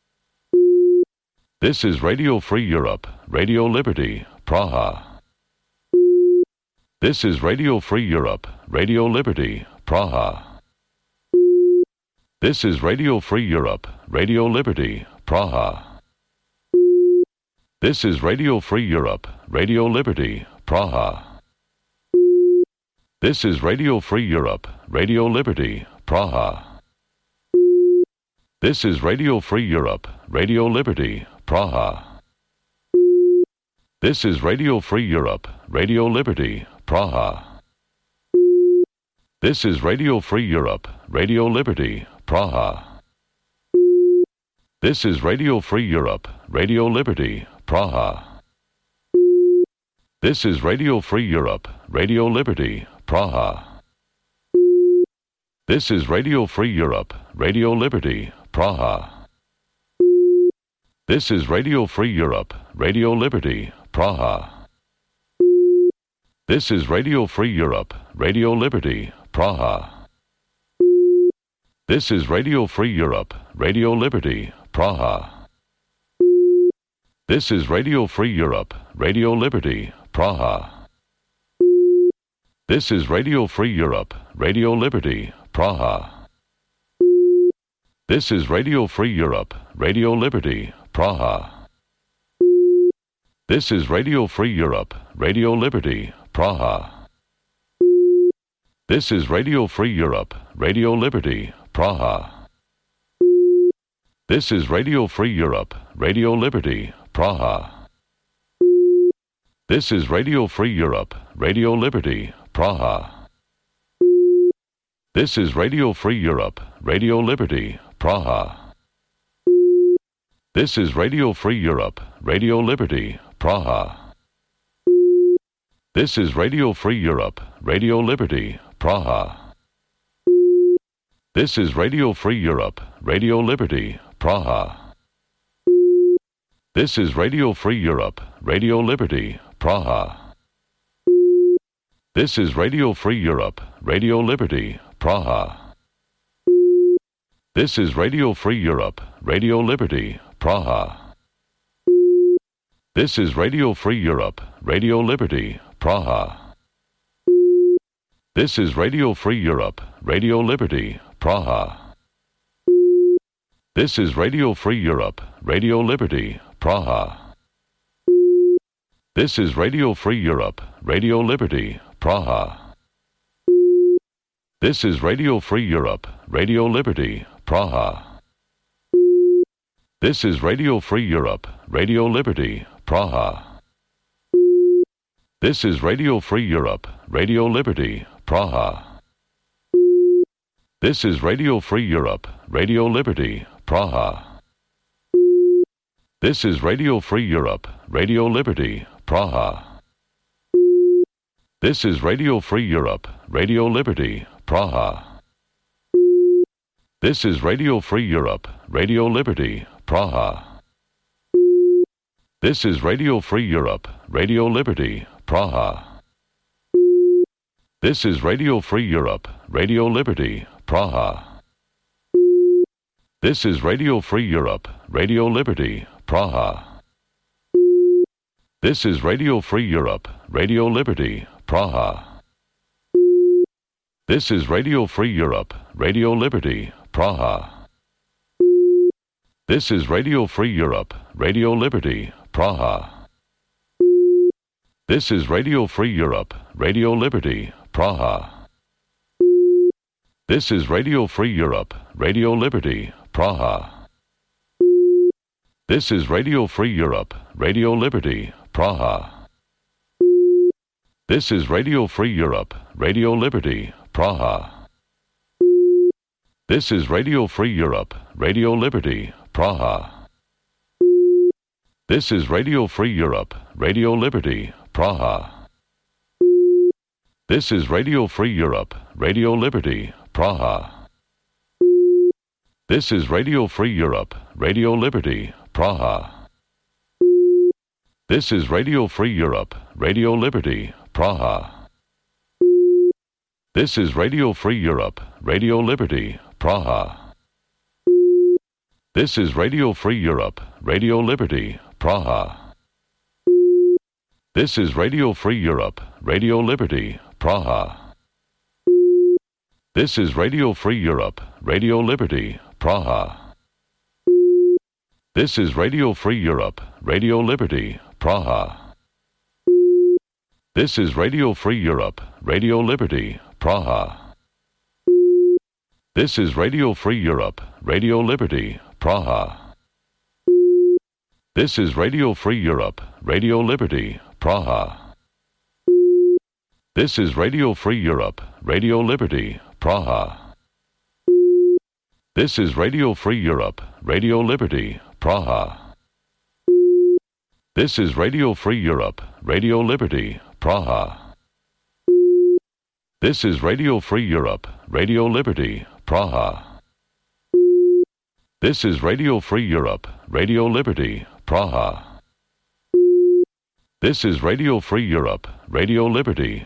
This is Radio Free Europe, Radio Liberty, Praha. This is Radio Free Europe, Radio Liberty, Praha. This is Radio Free Europe, Radio Liberty, Praha. This is Radio Free Europe, Radio Liberty, Praha. This is Radio Free Europe, Radio Liberty, Praha. This is Radio Free Europe, Radio Liberty, Praha. This is Radio Free Europe, Radio Liberty, Praha. This is Radio Free Europe, Radio Liberty, Praha. This is Radio Free Europe, Radio Liberty, Praha. This is Radio Free Europe, Radio Liberty, Praha. This is Radio Free Europe, Radio Liberty, Praha. This is Radio Free Europe, Radio Liberty, Praha. This is Radio Free Europe, Radio Liberty, Praha. This is Radio Free Europe, Radio Liberty, Praha. This is Radio Free Europe, Radio Liberty, Praha. This is Radio Free Europe, Radio Liberty, Praha. This is Radio Free Europe, Radio Liberty, Praha. This is Radio Free Europe, Radio Liberty, Praha. This is Radio Free Europe, Radio Liberty, Praha. This is Radio Free Europe, Radio Liberty, Praha. This is Radio Free Europe, Radio Liberty, Praha. This is Radio Free Europe, Radio Liberty, Praha. This is Radio Free Europe, Radio Liberty, Praha. This is Radio Free Europe, Radio Liberty, Praha. This is Radio Free Europe, Radio Liberty, Praha. This is Radio Free Europe, Radio Liberty, Praha. This is Radio Free Europe, Radio Liberty, Praha. This is Radio Free Europe, Radio Liberty, Praha. This is Radio Free Europe, Radio Liberty, Praha. This is Radio Free Europe, Radio Liberty, Praha. This is Radio Free Europe, Radio Liberty, Praha. This is Radio Free Europe, Radio Liberty, Praha. This is Radio Free Europe, Radio Liberty, Praha. This is Radio Free Europe, Radio Liberty, Praha. This is Radio Free Europe, Radio Liberty, Praha. This is Radio Free Europe, Radio Liberty, Praha. This is Radio Free Europe, Radio Liberty, Praha. This is Radio Free Europe, Radio Liberty, Praha. This is Radio Free Europe, Radio Liberty, Praha. This is Radio Free Europe, Radio Liberty, Praha. This is Radio Free Europe, Radio Liberty, Praha. This is Radio Free Europe, Radio Liberty, Praha. This is Radio Free Europe, Radio Liberty, Praha. This is Radio Free Europe, Radio Liberty, Praha. This is Radio Free Europe, Radio Liberty, Praha. This is Radio Free Europe, Radio Liberty, Praha. This is Radio Free Europe, Radio Liberty, Praha. This is Radio Free Europe, Radio Liberty, Praha. This is Radio Free Europe, Radio Liberty, Praha. This is Radio Free Europe, Radio Liberty, Praha. This is Radio Free Europe, Radio Liberty, Praha. This is Radio Free Europe, Radio Liberty, Praha. This is Radio Free Europe, Radio Liberty, Praha. This is Radio Free Europe, Radio Liberty, Praha. This is Radio Free Europe, Radio Liberty, Praha. This is Radio Free Europe, Radio Liberty, Praha. This is Radio Free Europe, Radio Liberty, Praha. This is Radio Free Europe, Radio Liberty, Praha. This is Radio Free Europe, Radio Liberty, Praha. This is Radio Free Europe, Radio Liberty, Praha. This is Radio Free Europe, Radio Liberty, Praha. This is Radio Free Europe, Radio Liberty, Praha. This is Radio Free Europe, Radio Liberty, Praha. This is Radio Free Europe, Radio Liberty, Praha. This is Radio Free Europe, Radio Liberty, Praha. This is Radio Free Europe, Radio Liberty, Praha. This is Radio Free Europe, Radio Liberty, Praha. This is Radio Free Europe, Radio Liberty,